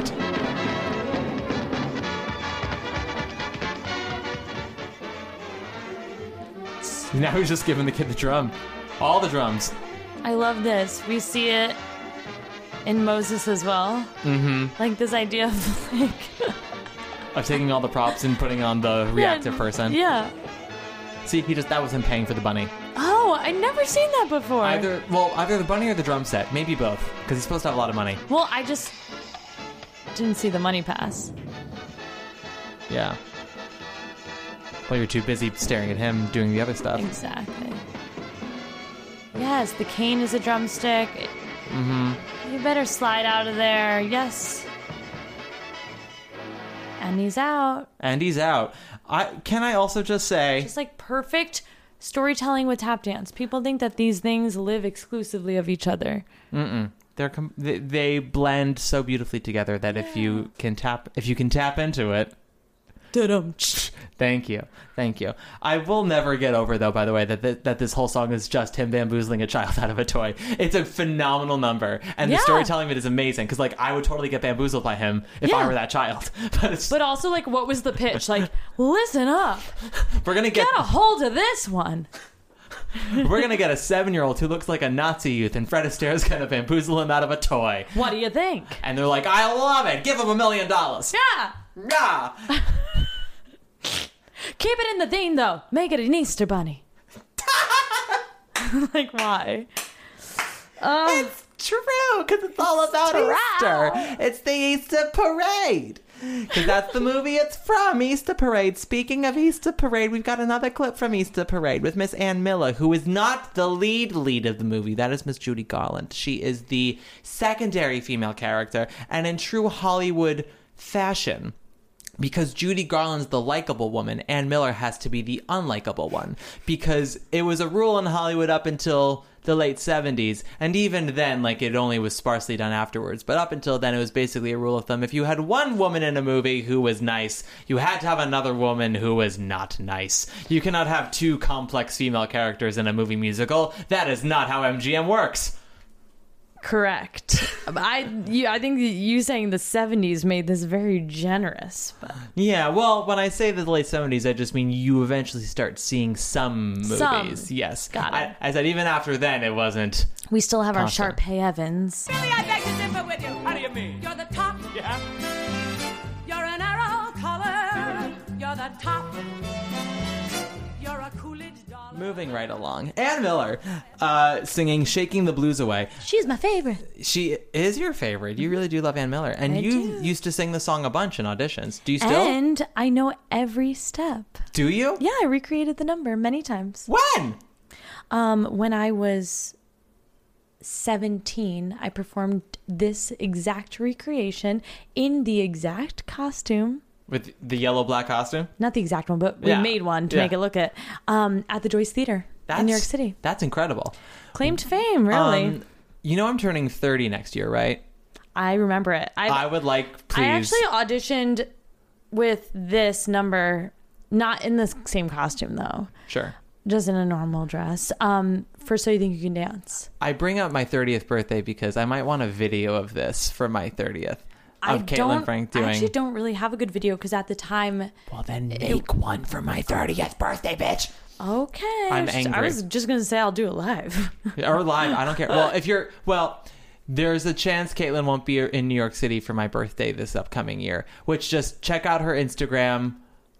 Now he's just giving the kid the drum. All the drums.
I love this. We see it in Moses as well.
Mm-hmm.
Like this idea of like...
Of taking all the props and putting on the reactive
yeah,
person.
Yeah.
See, he just, that was him paying for the bunny.
Oh, I'd never seen that before.
Either, well, either the bunny or the drum set. Maybe both. Because he's supposed to have a lot of money.
Well, I just didn't see the money pass.
Yeah. Well, you're too busy staring at him doing the other stuff.
Exactly. Yes, the cane is a drumstick.
Mm-hmm.
You better slide out of there. Yes. And he's out.
And he's out. I can I also just say...
Just like perfect storytelling with tap dance. People think that these things live exclusively of each other.
Mm-mm. They're com- they, they blend so beautifully together that
yeah.
if you can tap if you can tap into it...
Da-dum.
Thank you. Thank you. I will never get over, though, by the way, that th- that this whole song is just him bamboozling a child out of a toy. It's a phenomenal number. And
yeah.
the storytelling of it is amazing. Because, like, I would totally get bamboozled by him if
yeah.
I were that child. But, it's,
but also, like, what was the pitch? Like, listen up.
We're going to get...
Get a hold of this one.
We're going to get a seven-year-old who looks like a Nazi youth, and Fred Astaire's going to bamboozle him out of a toy.
What do you think?
And they're like, I love it. Give him a million dollars.
Yeah.
Yeah.
Keep it in the theme, though. Make it an Easter bunny. Like, why? Uh,
it's true, because it's all about
true.
Easter. It's the Easter Parade. Because that's the movie it's from, Easter Parade. Speaking of Easter Parade, we've got another clip from Easter Parade with Miss Ann Miller, who is not the lead lead of the movie. That is Miss Judy Garland. She is the secondary female character, and in true Hollywood fashion, because Judy Garland's the likable woman, Ann Miller has to be the unlikable one. Because it was a rule in Hollywood up until the late seventies, and even then, like, it only was sparsely done afterwards. But up until then, it was basically a rule of thumb. If you had one woman in a movie who was nice, you had to have another woman who was not nice. You cannot have two complex female characters in a movie musical. That is not how M G M works.
Correct. I you, I think you saying the seventies made this very generous. But.
Yeah, well, when I say the late seventies, I just mean you eventually start seeing some movies.
Some.
Yes.
Got it.
I, I said even after then, it wasn't.
We still have
constant.
our Sharpay Evans.
Really, I beg to differ with you. How do you mean? You're the top.
Yeah.
You're an arrow color. You're the top. You're a Coolidge dollar.
Moving right along. Ann Miller uh, singing Shaking the Blues Away.
She's my favorite.
She is your favorite. You really do love Ann Miller. And
I
you
do.
used to sing the song a bunch in auditions. Do you still?
And I know every step.
Do you?
Yeah, I recreated the number many times.
When?
Um, when I was seventeen, I performed this exact recreation in the exact costume.
With the yellow black costume?
Not the exact one, but we
Yeah.
made one to
Yeah.
make it look it. Um, at the Joyce Theater
That's,
in New York City.
That's incredible.
Claimed fame, really.
Um, you know I'm turning thirty next year, right?
I remember it. I've,
I would like, please.
I actually auditioned with this number, not in the same costume though,
Sure.
just in a normal dress. Um, for So You Think You Can Dance.
I bring up my thirtieth birthday because I might want a video of this for my thirtieth.
I
Of Caitlin
don't.
Frank
I
doing.
actually don't really have a good video because at the time.
Well, then make one for my thirtieth birthday, bitch.
Okay.
I'm
I
angry.
was just gonna say I'll do it live.
Or live. I don't care. Well, if you're well, there's a chance Caitlin won't be in New York City for my birthday this upcoming year. Which just check out her Instagram,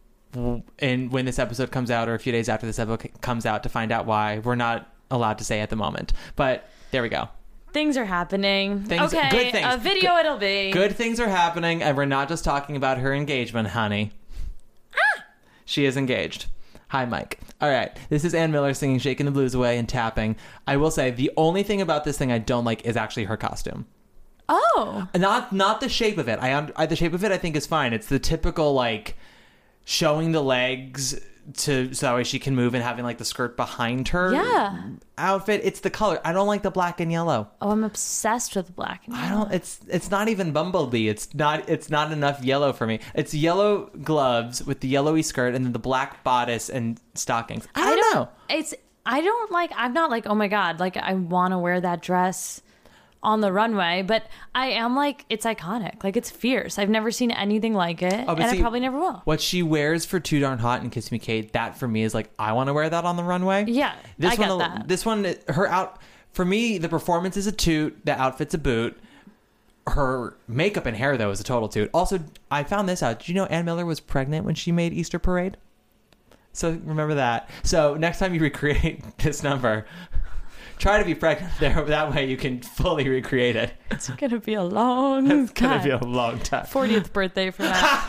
and when this episode comes out, or a few days after this episode comes out, to find out why. We're not allowed to say at the moment, but there we go.
Things are happening.
Things-
okay,
good things.
a video
Good-
it'll be.
Good things are happening, and we're not just talking about her engagement, honey.
Ah!
She is engaged. Hi, Mike. All right. This is Ann Miller singing Shaking the Blues Away and tapping. I will say the only thing about this thing I don't like is actually her costume.
Oh.
Not not the shape of it. I, un- I the shape of it I think is fine. It's the typical like showing the legs to so that way she can move and having like the skirt behind her
Yeah.
outfit. It's the color. I don't like the black and yellow.
Oh, I'm obsessed with black and
I
yellow.
don't. It's it's not even Bumblebee. It's not. It's not enough yellow for me. It's yellow gloves with the yellowy skirt and then the black bodice and stockings. I don't,
I don't
know.
It's I don't like I'm not like, oh my god, like I want to wear that dress on the runway, but I am like, it's iconic. Like it's fierce. I've never seen anything like it,
Oh, but
and
see,
I probably never will.
What she wears for Too Darn Hot and Kiss Me Kate, that for me is like I want to wear that on the runway.
Yeah,
this
I get
one,
that.
This one, her out for me. The performance is a toot. The outfit's a boot. Her makeup and hair though is a total toot. Also, I found this out. Did you know Ann Miller was pregnant when she made Easter Parade? So remember that. So next time you recreate this number, try to be pregnant there. That way you can fully recreate it.
It's gonna be a long
It's gonna
time.
be a long time.
fortieth birthday for that.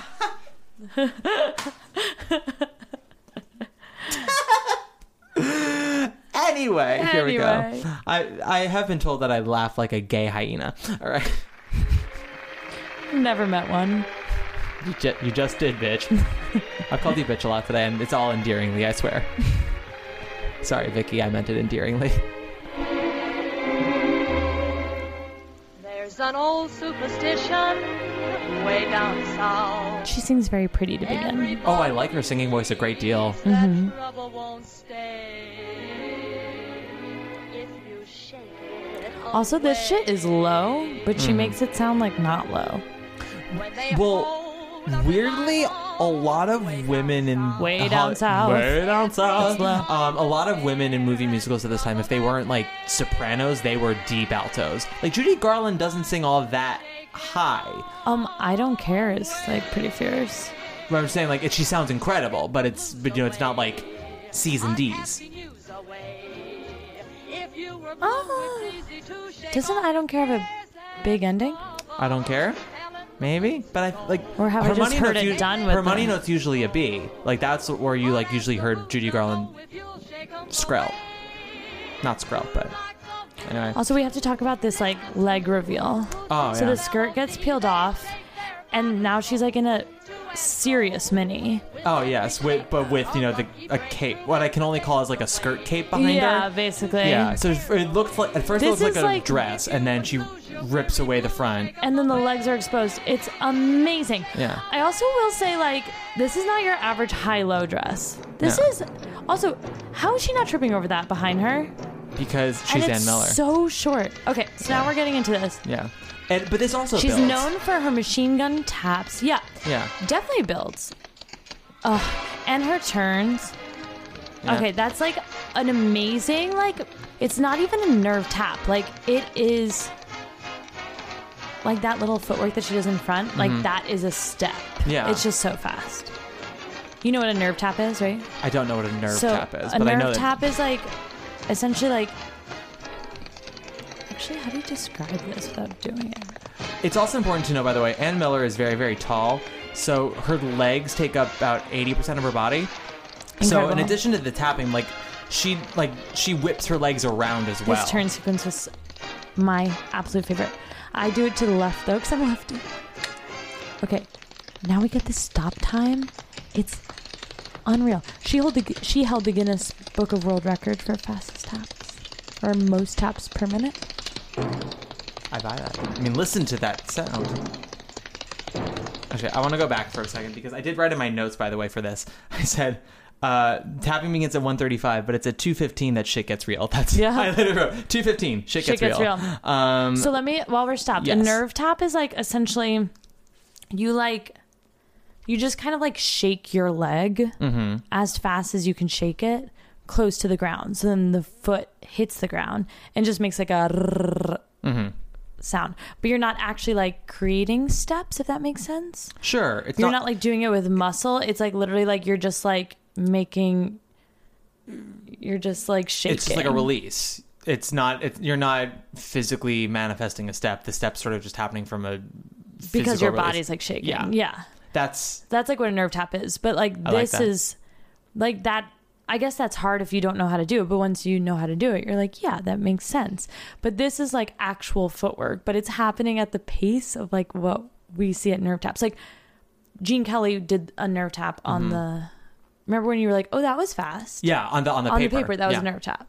Anyway, here we
Anyway.
go. I I have been told that I laugh like a gay hyena. All right.
Never met one.
You, ju- you just did, bitch. I've called you bitch a lot today, and it's all endearingly, I swear. Sorry, Vicky, I meant it endearingly.
There's an old superstition way down south.
She sings very pretty to begin.
Oh, I like her singing voice a great deal.
Mhm.
That trouble won't stay if you shake it
Also, this
away.
shit is low, but she
Mhm.
makes it sound like not low.
When they
Well,
hold a
weirdly, a lot of women in
Way down south.
way down south,
It's low.
um, a lot of women in movie musicals at this time, if they weren't like sopranos, they were deep altos. Like Judy Garland doesn't sing all that high.
Um, I Don't Care is like pretty fierce.
But I'm saying like it, she sounds incredible, but it's but you know it's not like C's and D's.
Ah, doesn't I Don't Care have a big ending?
I don't care. Maybe, but I like.
Or have I
her
just
money
heard
note's
it
us-
done with
her money
the-
note's usually a B. Like that's where you like usually heard Judy Garland Skrill, not Skrill, but anyway.
Also, we have to talk about this like leg reveal.
Oh
So
yeah.
the skirt gets peeled off, and now she's like in a serious mini.
Oh yes, with but with you know the a cape, what I can only call is like a skirt cape behind
yeah,
her.
basically.
Yeah, so it looks like at first
This
it looks
is
like a
like-
dress, and then she rips away the front.
And then the legs are exposed. It's amazing.
Yeah.
I also will say, like, this is not your average high-low dress. This
No.
is also, how is she not tripping over that behind her?
Because she's
and it's
Ann Miller.
so short. Okay, so now we're getting into this.
Yeah, and but this also
She's
builds.
known for her machine gun taps. Yeah,
Yeah.
definitely builds. Ugh, and her turns.
Yeah.
Okay, that's like an amazing, like, it's not even a nerve tap. Like, it is like that little footwork that she does in front. Like,
Mhm.
that is a step.
Yeah.
It's just so fast. You know what a nerve tap is, right?
I don't know what a nerve
so
tap is,
a
but
nerve
I know that
tap is like essentially like. Actually, how do you describe this without doing it?
it's also important to know, by the way, Ann Miller is very, very tall, so her legs take up about eighty percent of her body.
Incredible.
So in addition to the tapping, like she like she whips her legs around as well.
This turn sequence was my absolute favorite. I do it to the left though, because I'm lefty. Okay, now we get the stop time. It's unreal. She held the she held the Guinness Book of World Record for fastest taps, or most taps per minute.
I buy that. I mean, listen to that sound. Actually, I want to go back for a second because I did write in my notes, by the way, for this. I said, uh, tapping begins at one thirty-five, but it's at two fifteen that shit gets real. That's
Yeah.
I literally wrote two fifteen, shit,
Shit
gets,
gets
real.
real.
Um,
So let me, while we're stopped,
yes.
a nerve tap is like essentially you like, you just kind of like shake your leg
mm-hmm.
as fast as you can shake it close to the ground. So then the foot hits the ground and just makes like a
mm-hmm.
sound. But you're not actually like creating steps, if that makes sense.
Sure. It's
You're
not,
not like doing it with muscle. It's like literally like you're just like making, you're just like shaking.
It's just like a release. It's not, it's, you're not physically manifesting a step. The step's sort of just happening from a
because
physical
your
release.
body's like shaking.
Yeah.
Yeah.
That's,
That's like what a nerve tap is. But like
I like
this
that.
is like that. I guess that's hard if you don't know how to do it. But once you know how to do it, you're like, yeah, that makes sense. But this is like actual footwork, but it's happening at the pace of like what we see at nerve taps. Like Gene Kelly did a nerve tap on
Mm-hmm.
the, remember when you were like, oh, that was fast.
yeah, on the, on the
on
paper.
the paper, that was
yeah.
a nerve tap.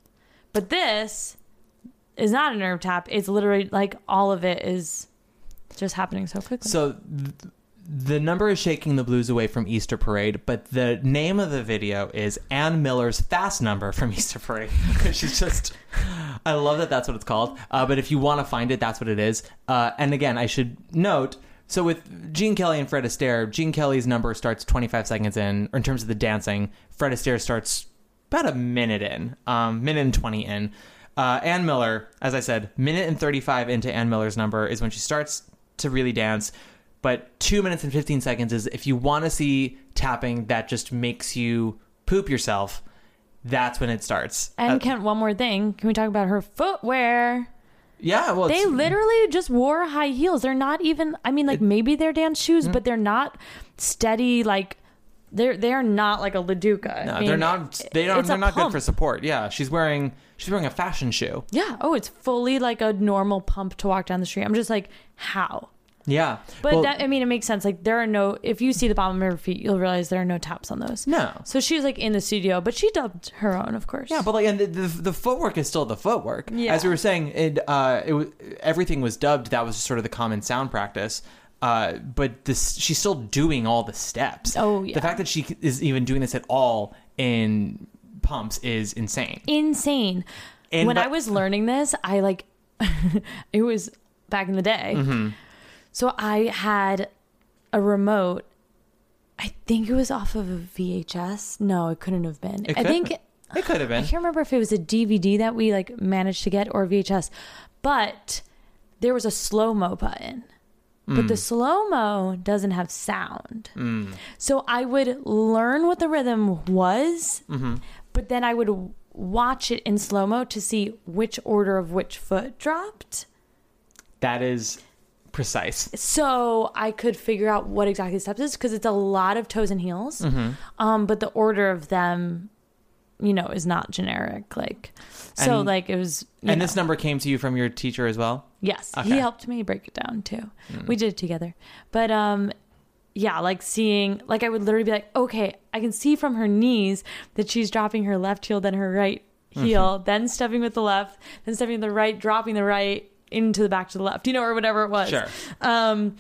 But this is not a nerve tap. It's literally like all of it is just happening so quickly.
So th- the number is Shaking the Blues Away from Easter Parade, but the name of the video is Ann Miller's Fast Number from Easter Parade. She's just, I love that that's what it's called. Uh, but if you want to find it, that's what it is. Uh, and again, I should note, so with Gene Kelly and Fred Astaire, Gene Kelly's number starts twenty-five seconds in, or in terms of the dancing. Fred Astaire starts about a minute in, um, minute and twenty in. Uh, Ann Miller, as I said, minute and thirty-five into Ann Miller's number is when she starts to really dance. But two minutes and fifteen seconds is if you want to see tapping that just makes you poop yourself, that's when it starts.
And
Uh,
Kent, one more thing. Can we talk about her footwear?
yeah, well,
They
it's,
literally just wore high heels. They're not even, I mean, like maybe they're dance shoes, but they're not steady. Like they're, they're not like a Laduca.
no,
I mean,
they're not. They don't.
it's a
They're not good
pump.
for support. Yeah, she's wearing. She's wearing a fashion shoe.
Yeah. Oh, it's fully like a normal pump to walk down the street. I'm just like, how?
Yeah,
But
well,
that, I mean, it makes sense. Like there are no, if you see the bottom of her feet, you'll realize there are no taps on those.
No.
So she's like in the studio, but she dubbed her own, of course.
Yeah, but like, and the, the the footwork is still the footwork.
Yeah.
As we were saying, it uh, it was, everything was dubbed. That was sort of the common sound practice. Uh, but this, she's still doing all the steps.
Oh, yeah.
The fact that she is even doing this at all in pumps is insane.
Insane.
And
when
but-
I was learning this, I like, it was back in the day.
Mm-hmm.
So I had a remote. I think it was off of a V H S. No, it couldn't have been.
It
I
could
think
have been. It could have
I
been.
can't remember if it was a D V D that we like managed to get or V H S, but there was a slow-mo button. But the slow-mo doesn't have sound.
Mm.
So I would learn what the rhythm was,
Mm-hmm.
but then I would watch it in slow-mo to see which order of which foot dropped.
That is precise.
So I could figure out what exactly the steps is because it's a lot of toes and heels.
Mm-hmm.
Um, but the order of them, you know, is not generic. Like, so
And-
like it was. you
And
know.
this number came to you from your teacher as well?
Yes,
Okay.
he helped me break it down too.
Mm.
We did it together. But um yeah, like seeing like I would literally be like, okay, I can see from her knees that she's dropping her left heel, then her right heel,
Mm-hmm.
then stepping with the left, then stepping with the right, dropping the right into the back to the left, you know, or whatever it was.
Sure.
Um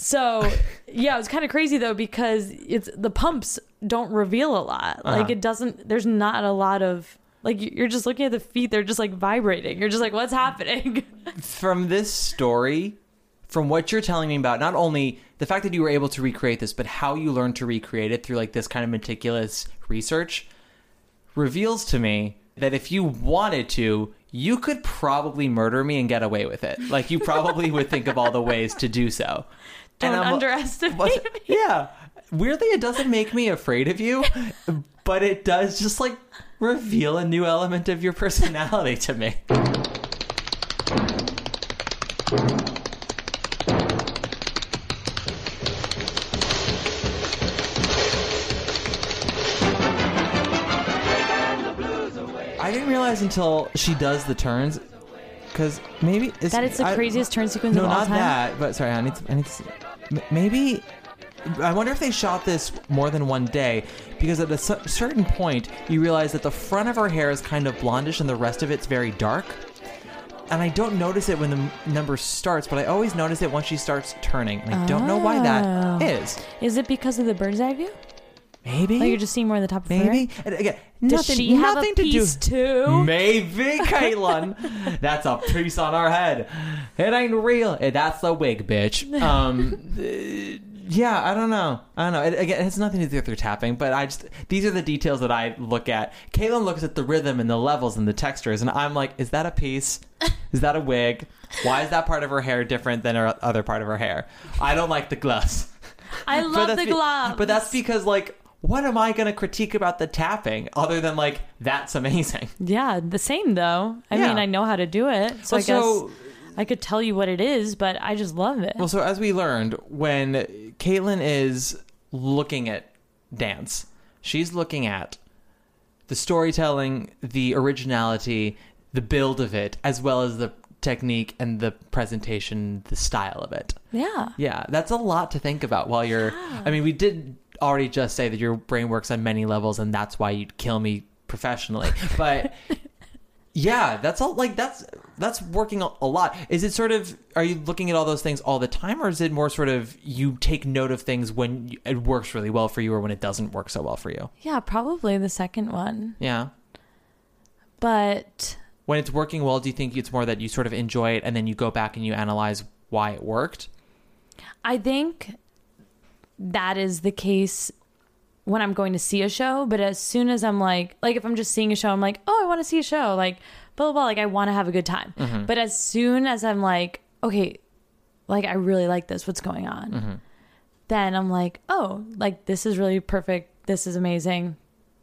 so yeah, it was kind of crazy though because it's the pumps don't reveal a lot.
Uh-huh.
Like it doesn't there's not a lot of like you're just looking at the feet, they're just like vibrating. You're just like, what's happening?
From this story, from what you're telling me about, not only the fact that you were able to recreate this, but how you learned to recreate it through like this kind of meticulous research, reveals to me that if you wanted to, you could probably murder me and get away with it. Like you probably would think of all the ways to do so.
Don't
And I'm-
underestimate
was-
me.
Yeah. weirdly, it doesn't make me afraid of you, but it does just like reveal a new element of your personality to me. I didn't realize until she does the turns, because maybe it's,
That it's the
I-
craziest turn sequence
no,
of all
not
time.
that. But sorry, I need to. I need to see. M- Maybe. I wonder if they shot this more than one day, because at a cer- certain point you realize that the front of her hair is kind of blondish and the rest of it's very dark. And I don't notice it when the m- number starts, but I always notice it once she starts turning, and I don't know why that
Oh.
is.
Is it because of the bird's eye view?
Maybe.
Like you're just seeing more of the top of her
Maybe.
hair?
And again,
Does
nothing,
she have
nothing
a
to
piece
do.
too?
Maybe, Caitlin. That's a piece on our head. It ain't real. Eh, That's the wig, bitch. Um, uh, yeah, I don't know. I don't know. It, again, it has nothing to do with her tapping, but I just these are the details that I look at. Caitlin looks at the rhythm and the levels and the textures, and I'm like, is that a piece? Is that a wig? Why is that part of her hair different than her other part of her hair? I don't like the gloves.
I
But
love
that's
the
be-
gloves.
But that's because, like, what am I going to critique about the tapping other than, like, that's amazing?
Yeah, the same though. I
Yeah.
mean, I know how to do it, so
Well,
I guess
so-
I could tell you what it is, but I just love it.
Well, so as we learned, when Caitlin is looking at dance, she's looking at the storytelling, the originality, the build of it, as well as the technique and the presentation, the style of it.
Yeah.
Yeah, that's a lot to think about while you're... I mean, we did already just say that your brain works on many levels, and that's why you'd kill me professionally. But... yeah, that's all. Like that's that's working a, a lot. Is it sort of? Are you looking at all those things all the time, or is it more sort of you take note of things when you, it works really well for you, or when it doesn't work so well for you?
Yeah, probably the second one.
Yeah.
But
When it's working well, do you think it's more that you sort of enjoy it and then you go back and you analyze why it worked?
I think that is the case when I'm going to see a show. But as soon as I'm like, like if I'm just seeing a show, I'm like, oh, I want to see a show. Like, blah, blah, blah. Like, I want to have a good time.
Mm-hmm.
But as soon as I'm like, okay, like, I really like this. What's going on?
Mm-hmm.
Then I'm like, oh, like, this is really perfect. This is amazing.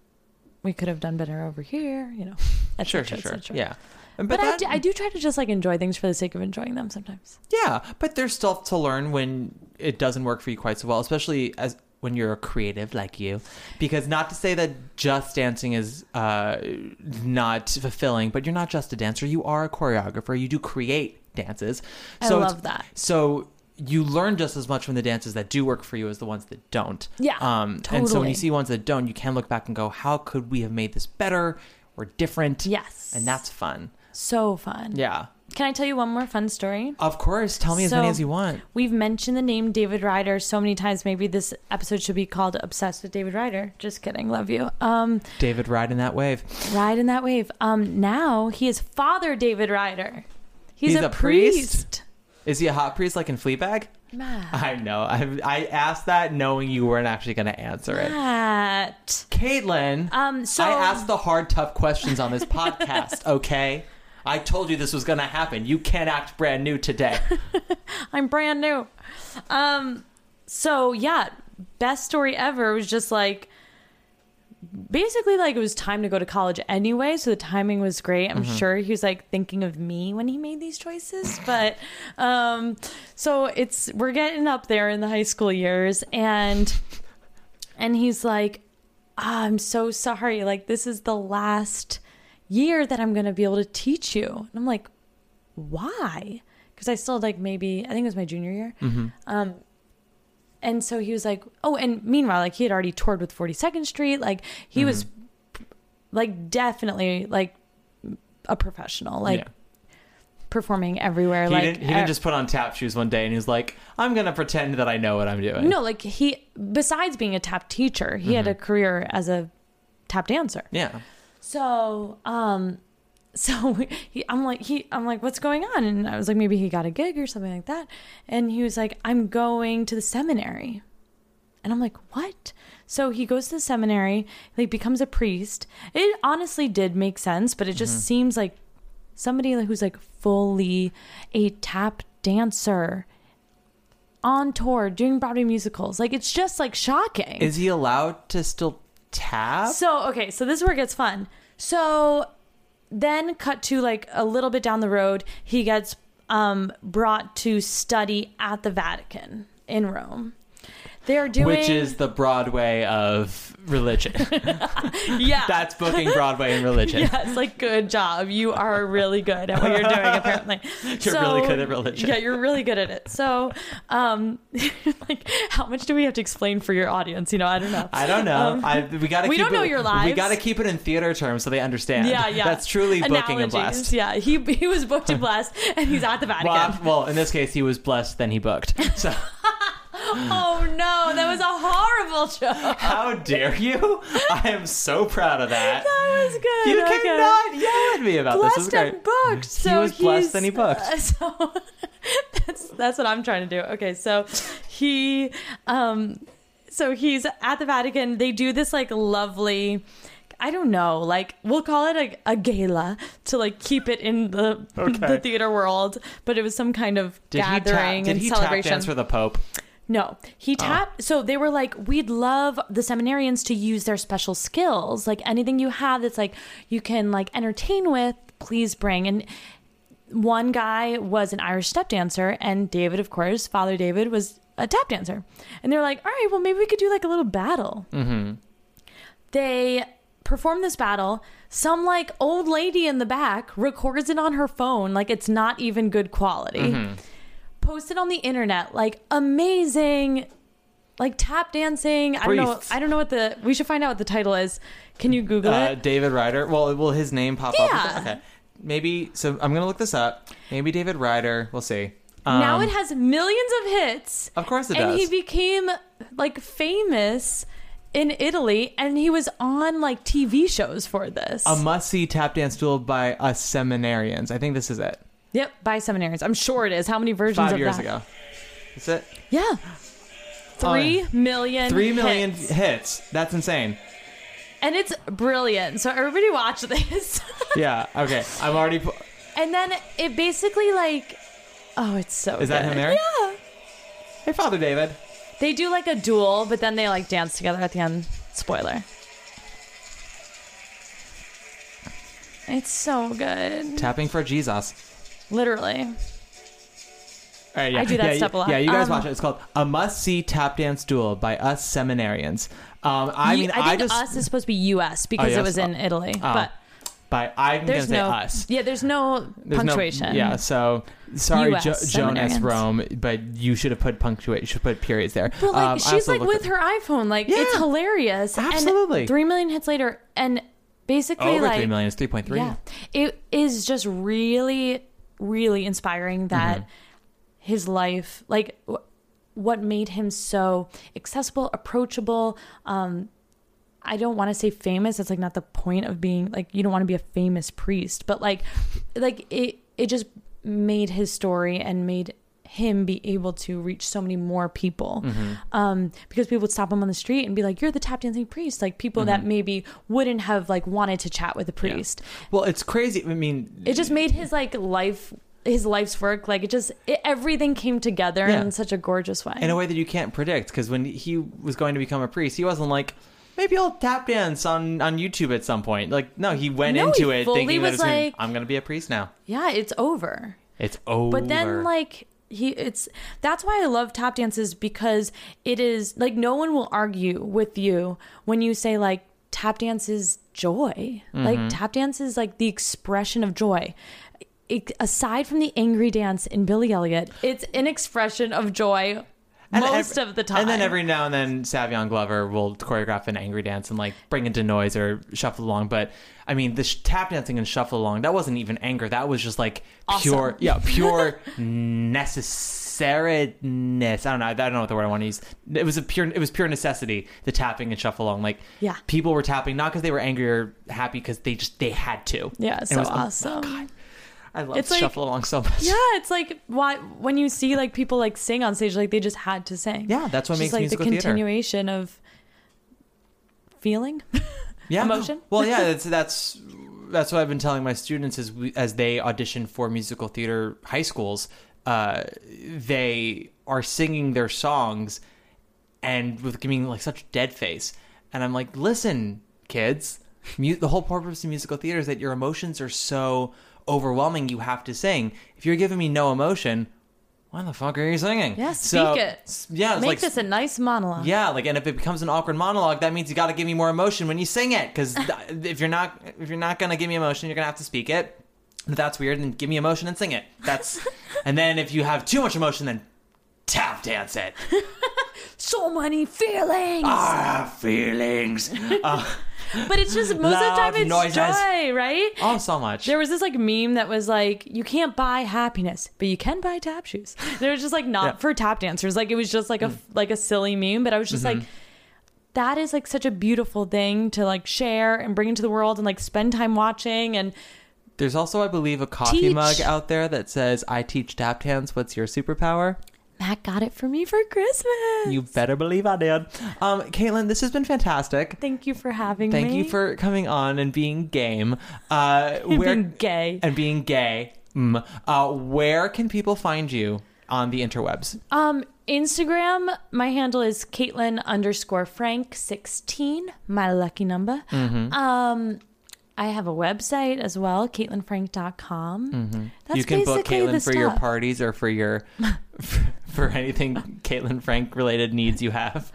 We could have done better over here, you know. et
Sure,
cetera,
sure,
et
sure.
cetera.
Yeah. But,
But, I,
that,
do, I do try to just like enjoy things for the sake of enjoying them sometimes.
yeah, but there's stuff to learn when it doesn't work for you quite so well, especially as when you're a creative like you. Because not to say that just dancing is uh, not fulfilling, but you're not just a dancer. You are a choreographer. You do create dances.
I
So
love
it's-
that.
So you learn just as much from the dances that do work for you as the ones that don't.
Yeah,
Um, And so when
totally.
you see ones that don't, you can look back and go, how could we have made this better or different?
Yes.
And that's fun.
So fun.
Yeah.
Can I tell you one more fun story?
Of course. Tell me as
So,
many as you want.
We've mentioned the name David Ryder so many times. Maybe this episode should be called Obsessed with David Ryder. Just kidding. Love you. Um,
David, ride in that wave.
ride in that wave. Um, now he is Father David Ryder. He's,
He's
a,
a priest?
priest.
Is he a hot priest like in Fleabag?
Matt.
I know. I I asked that knowing you weren't actually going to answer it.
Matt.
Caitlin,
Um, so
I asked the hard, tough questions on this podcast, okay? I told you this was going to happen. You can't act brand new today.
I'm brand new. Um, so yeah, best story ever was just like, basically like it was time to go to college anyway, so the timing was great. I'm sure he was like thinking of me when he made these choices, but um, so it's we're getting up there in the high school years, and and he's like, ah, I'm so sorry, like this is the last year that I'm gonna be able to teach you. And I'm like, why? Because I still like maybe I think it was my junior year. Um, and so he was like, oh, and meanwhile, like he had already toured with forty-second Street. Like he was like definitely like a professional, like
Yeah.
performing everywhere.
He,
like
didn't, he didn't
uh,
just put on tap shoes one day and he was like, I'm going to pretend that I know what I'm doing.
no, like he, besides being a tap teacher, he had a career as a tap dancer.
Yeah.
So, um, so he, I'm like, he, I'm like, what's going on? And I was like, maybe he got a gig or something like that. And he was like, I'm going to the seminary. And I'm like, what? So he goes to the seminary, like becomes a priest. It honestly did make sense, but it just seems like somebody who's like fully a tap dancer on tour doing Broadway musicals. Like, it's just like shocking.
Is he allowed to still tap?
So, okay, so this is where it gets fun. So then cut to like a little bit down the road, he gets um, brought to study at the Vatican in Rome. They're doing...
Which is the Broadway of religion.
Yeah.
That's booking Broadway and religion.
Yes, like, good job. You are really good at what you're doing, apparently.
You're
So-
really good at religion.
Yeah, you're really good at it. So, um, like, how much do we have to explain for your audience? You know, I don't know.
I don't know.
Um,
I, we gotta
we
keep
don't know
it,
your
We
lives.
got to keep it in theater terms so they understand.
Yeah, yeah.
That's truly booking and
Analogies.
blessed.
Yeah, he he was booked and blessed, and he's at the Vatican.
Well, well, in this case, he was blessed, then he booked. So
Oh no, that was a horrible joke.
how dare you? I am so proud of that.
That was good.
You
okay.
cannot yell at me about this. This is
Blessed
great.
and booked. So
was blessed
he's-
and he booked.
uh, so that's that's what I'm trying to do. Okay, so he, um, so he's at the Vatican. They do this like lovely, I don't know, like we'll call it a, a gala to like keep it in the
Okay.
the theater world. But it was some kind of
Did he
gathering
tap, did
and
he
celebration.
tap dance for the Pope?
No, he tapped. So they were like, we'd love the seminarians to use their special skills. Like anything you have that's like you can like entertain with, please bring. And one guy was an Irish step dancer, and David, of course, Father David, was a tap dancer. And they're like, all right, well, maybe we could do like a little battle. Mm-hmm. They perform this battle. Some like old lady in the back records it on her phone. Like it's not even good quality.
Mm-hmm.
Posted on the internet, like amazing, like tap dancing. I don't know.
Priests.
I don't know what the. We should find out what the title is. Can you Google
Uh,
it?
David Ryder. Well, will his name pop
Yeah.
up? Okay. Maybe. So I'm gonna look this up. Maybe David Ryder. We'll see. Um,
Now it has millions of hits.
Of course it
and
does.
he became like famous in Italy, and he was on like T V shows for this.
a must-see tap dance duel by us seminarians. I think this is it.
Yep, by seminaries. I'm sure it is. How many versions
Five
of
years
that?
ago. Is it?
Yeah. Three
Oh,
million.
Three million
hits.
hits. That's insane.
And it's brilliant. So everybody watch this.
Yeah. Okay. I'm already. Pu-
And then it basically like, oh, it's so
Is that
good.
him there?
Yeah.
Hey, Father David.
They do like a duel, but then they like dance together at the end. Spoiler. It's so good.
Tapping for Jesus.
Literally.
All right, yeah.
I do that
yeah,
step a lot.
Yeah, you guys
Um,
watch it. It's called A Must-See Tap Dance Duel by Us Seminarians. Um, I
You-
mean,
I
I,
think
just
us is supposed to be U S because
yes?
it was in
Oh.
Italy.
Oh.
But
by I'm gonna
there's
say
no
us.
Yeah, there's no
There's no-
punctuation.
yeah, so sorry,
U S
jo- Jonas
seminarians.
Rome, but you should have put punctuate. You should put periods there.
But like
Um, I
she's
also
like
looked
with
at-
her iPhone, like
Yeah.
it's hilarious.
Absolutely.
And three million hits later, and basically
over
like
three million. It's three point three.
yeah, it is just really, really inspiring that
Mm-hmm.
his life, like w- what made him so accessible, approachable. Um, I don't want to say famous. That's like not the point of being like, you don't want to be a famous priest, but like, like it, it just made his story and made him be able to reach so many more people.
Mm-hmm.
Um, because people would stop him on the street and be like, you're the tap dancing priest. Like people that maybe wouldn't have like wanted to chat with a priest.
Well, it's crazy. I mean,
It just made his like life, his life's work. Like it just, it, everything came together
Yeah.
in such a gorgeous way.
in a way that you can't predict, because when he was going to become a priest, he wasn't like, maybe I'll tap dance on, on YouTube at some point. Like, no, he went
No,
into
he
it
fully
thinking that
was
it's gonna,
like-
I'm going to be a priest now.
yeah, it's over.
It's over.
But then like he it's that's why I love tap dances, because it is like no one will argue with you when you say like tap dance is joy. Like tap dance is like the expression of joy. It, aside from the angry dance in Billy Elliot, it's an expression of joy
And
most
ev-
of the time.
And then every now and then, Savion Glover will choreograph an angry dance and like bring into noise or shuffle along. But I mean, the sh- tap dancing and shuffle along, that wasn't even anger. That was just like pure,
Awesome.
yeah, pure necessariness. I don't know. I don't know what the word I want to use. It was a pure, it was pure necessity. The tapping and shuffle along, like
Yeah.
people were tapping not because they were angry or happy, because they just they had to.
Yeah,
And
so
it was, oh,
awesome.
God, I love
It's like-
shuffle along so much.
Yeah, it's like why when you see like people like sing on stage, like they just had to sing.
Yeah, that's what
It's
makes
just, like
musical
the
theater.
continuation of feeling.
Yeah.
Emotion?
Well, yeah, that's that's that's what I've been telling my students as we, as they audition for musical theater high schools. uh, they are singing their songs and with giving like such dead face. And I'm like, listen, kids, mu- the whole purpose of musical theater is that your emotions are so overwhelming you have to sing. If you're giving me no emotion, why the fuck are you singing?
Yeah, speak
so,
it.
Yeah, it's
Make
like,
this a nice monologue.
yeah, like, and if it becomes an awkward monologue, that means you got to give me more emotion when you sing it. Because if you're not, if you're not gonna give me emotion, you're gonna have to speak it. If that's weird, then give me emotion and sing it. That's, and then if you have too much emotion, then tap dance it.
So many feelings.
I have feelings. Uh,
But it's just, most of the time it's
noises.
joy, right?
Oh, so much.
There was this like meme that was like, you can't buy happiness, but you can buy tap shoes. And it was just like not
Yeah.
for tap dancers. Like it was just like a like a silly meme, but I was just
Mm-hmm.
like, that is like such a beautiful thing to like share and bring into the world and like spend time watching. And
There's also, I believe, a coffee
Teach.
mug out there that says, I teach tap dance. What's your superpower?
Matt got it for me for Christmas.
You better believe I did. Um, Caitlin, this has been fantastic.
Thank you for having
Thank
me.
you for coming on and being game. Uh,
And
where,
being gay.
And being gay. Mm. Uh, where can people find you on the interwebs?
Um, Instagram, my handle is Caitlin underscore Frank sixteen, my lucky number.
Mm-hmm.
Um, I have a website as well, caitlin frank dot com.
Mm-hmm.
That's
You can book
basically
Caitlin
the
for your
stuff.
parties or for your for, for anything Caitlin Frank related needs you have.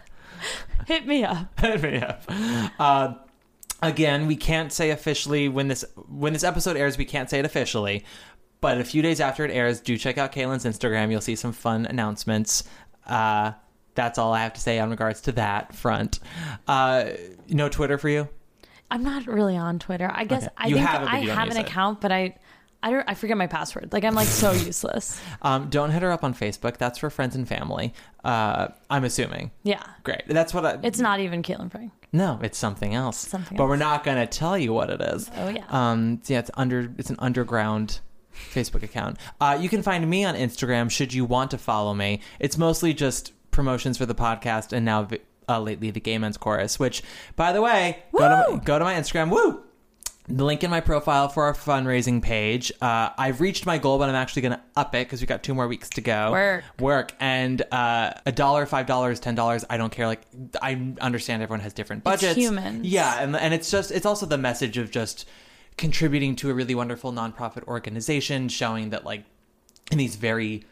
Hit me up.
yeah. Uh, again, we can't say officially when this when this episode airs. We can't say it officially, but a few days after it airs, do check out Caitlin's Instagram. You'll see some fun announcements. Uh, that's all I have to say on regards to that front. Uh, no Twitter for you?
I'm not really on Twitter. I guess
Okay.
I
You
think
have it, but
I
you don't
have
use
an
it.
account, but I, I don't. I forget my password. Like I'm like so useless.
Um, don't hit her up on Facebook. That's for friends and family. Uh, I'm assuming.
Yeah,
Great. That's what I.
it's not even Caitlin Frank.
No, it's something else.
Something
but
else.
we're not going to tell you what it is.
Oh, yeah.
Um. Yeah, it's under. It's an underground Facebook account. Uh, you can find me on Instagram should you want to follow me. It's mostly just promotions for the podcast and now vi- uh, lately the Gay Men's Chorus. Which, by the way, go to my, go to my Instagram. Woo. The link in my profile for our fundraising page. Uh, I've reached my goal, but I'm actually going to up it because we got two more weeks to go.
Work.
Work. And uh, a dollar, five dollars, ten dollars. I don't care. Like, I understand everyone has different budgets.
humans.
Yeah. And, and it's just, it's also the message of just contributing to a really wonderful nonprofit organization, showing that, like, in these very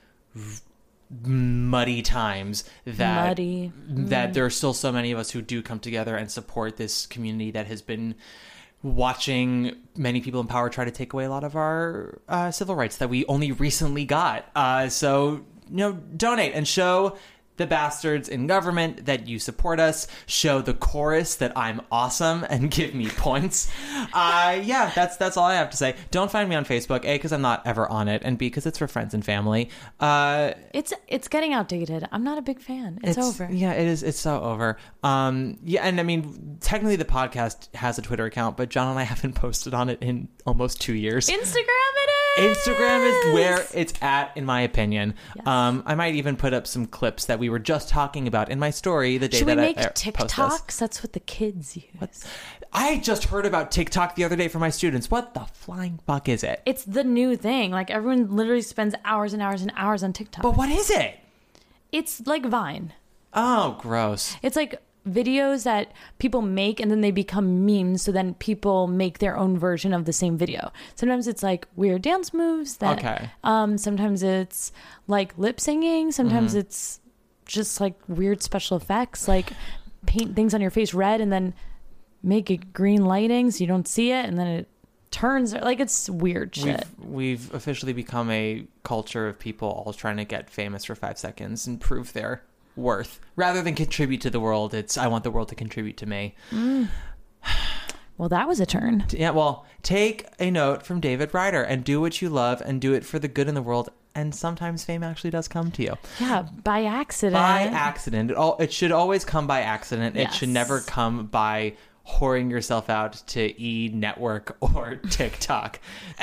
muddy times that
Muddy.
that there are still so many of us who do come together and support this community that has been watching many people in power try to take away a lot of our uh, civil rights that we only recently got. Uh, so, you know, donate and show the bastards in government that you support us. Show the chorus that I'm awesome and give me points. Uh, yeah, that's that's all I have to say. Don't find me on Facebook, A, because I'm not ever on it, and B, because it's for friends and family. Uh,
It's it's getting outdated. I'm not a big fan. It's, over.
Yeah, it is. It's so over. Um, yeah, and I mean, technically the podcast has a Twitter account, but John and I haven't posted on it in almost two years.
Instagram it is.
Instagram is where it's at, in my opinion.
Yes.
Um, I might even put up some clips that we were just talking about in my story the day
Should we
that
make
I uh, post this.
TikToks? That's what the kids use.
I just heard about TikTok the other day for my students. What the flying fuck is it?
It's the new thing. Like everyone literally spends hours and hours and hours on TikTok.
But what is it?
It's like Vine.
Oh, gross.
It's like videos that people make and then they become memes. So then people make their own version of the same video. Sometimes it's like weird dance moves. That,
Okay.
Um, sometimes it's like lip singing. Sometimes
Mm-hmm.
it's just like weird special effects, like paint things on your face red and then make it green lighting so you don't see it and then it turns like it's weird shit.
We've, we've officially become a culture of people all trying to get famous for five seconds and prove their worth. Rather than contribute to the world, it's I want the world to contribute to me.
Mm. Well, that was a turn.
Yeah, well, take a note from David Ryder and do what you love and do it for the good in the world. And sometimes fame actually does come to you.
Yeah, by accident.
By accident. It, all, it should always come by accident. It
Yes.
should never come by whoring yourself out to E! Network or TikTok.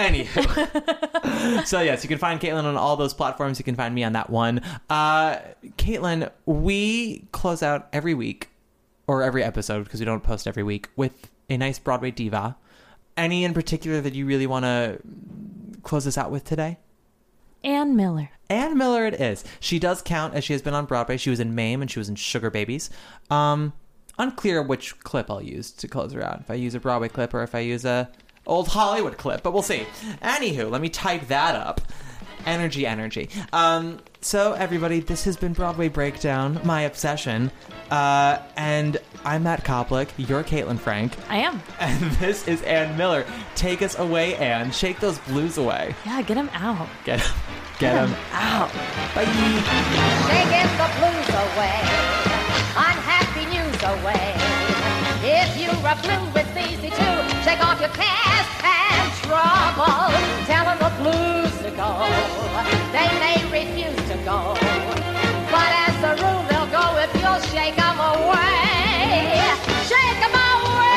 Anywho. So, yes, you can find Caitlin on all those platforms. You can find me on that one. Uh, Caitlin, we close out every week, or every episode, because we don't post every week, with a nice Broadway diva. Any in particular that you really want to close us out with today?
Ann Miller.
Ann Miller it is. She does count as she has been on Broadway. She was in Mame and she was in Sugar Babies. Um, unclear which clip I'll use to close her out. If I use a Broadway clip or if I use a old Hollywood clip, but we'll see. Anywho, let me type that up. Energy, energy. Um, so everybody, this has been Broadway Breakdown, my obsession. Uh, and I'm Matt Koplik. You're Caitlin Frank.
I am.
And this is Ann Miller. Take us away, Ann. Shake those blues away.
Yeah, get him out.
Get him. Get him out. Bye.
Shaking the blues away. Unhappy news away. If you're a blue, it's easy to shake off your cares and trouble. Tell them the blues to go. They may refuse to go. But as a rule, they'll go if you'll shake them away. Shake them away.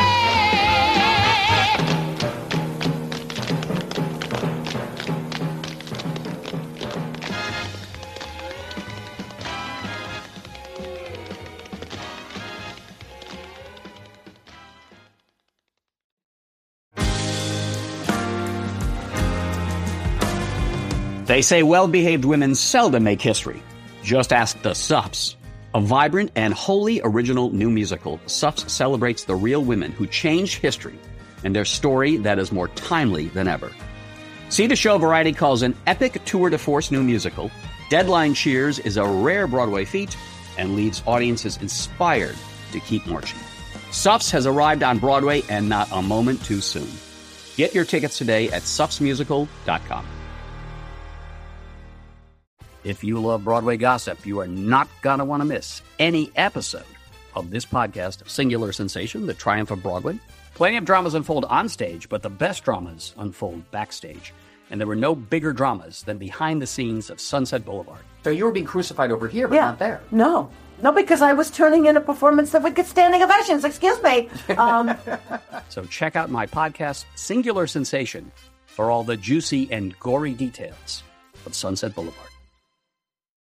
They say well-behaved women seldom make history. Just ask the Suffs. A vibrant and wholly original new musical, Suffs celebrates the real women who changed history and their story that is more timely than ever. See the show Variety calls an epic tour de force new musical. Deadline cheers is a rare Broadway feat and leaves audiences inspired to keep marching. Suffs has arrived on Broadway and not a moment too soon. Get your tickets today at suffs musical dot com. If you love Broadway gossip, you are not going to want to miss any episode of this podcast, Singular Sensation, The Triumph of Broadway. Plenty of dramas unfold on stage, but the best dramas unfold backstage. And there were no bigger dramas than behind the scenes of Sunset Boulevard. So you were being crucified over here, but
Yeah.
not there.
No. No, because I was turning in a performance that would get standing ovations. Excuse me. Um,
So check out my podcast, Singular Sensation, for all the juicy and gory details of Sunset Boulevard.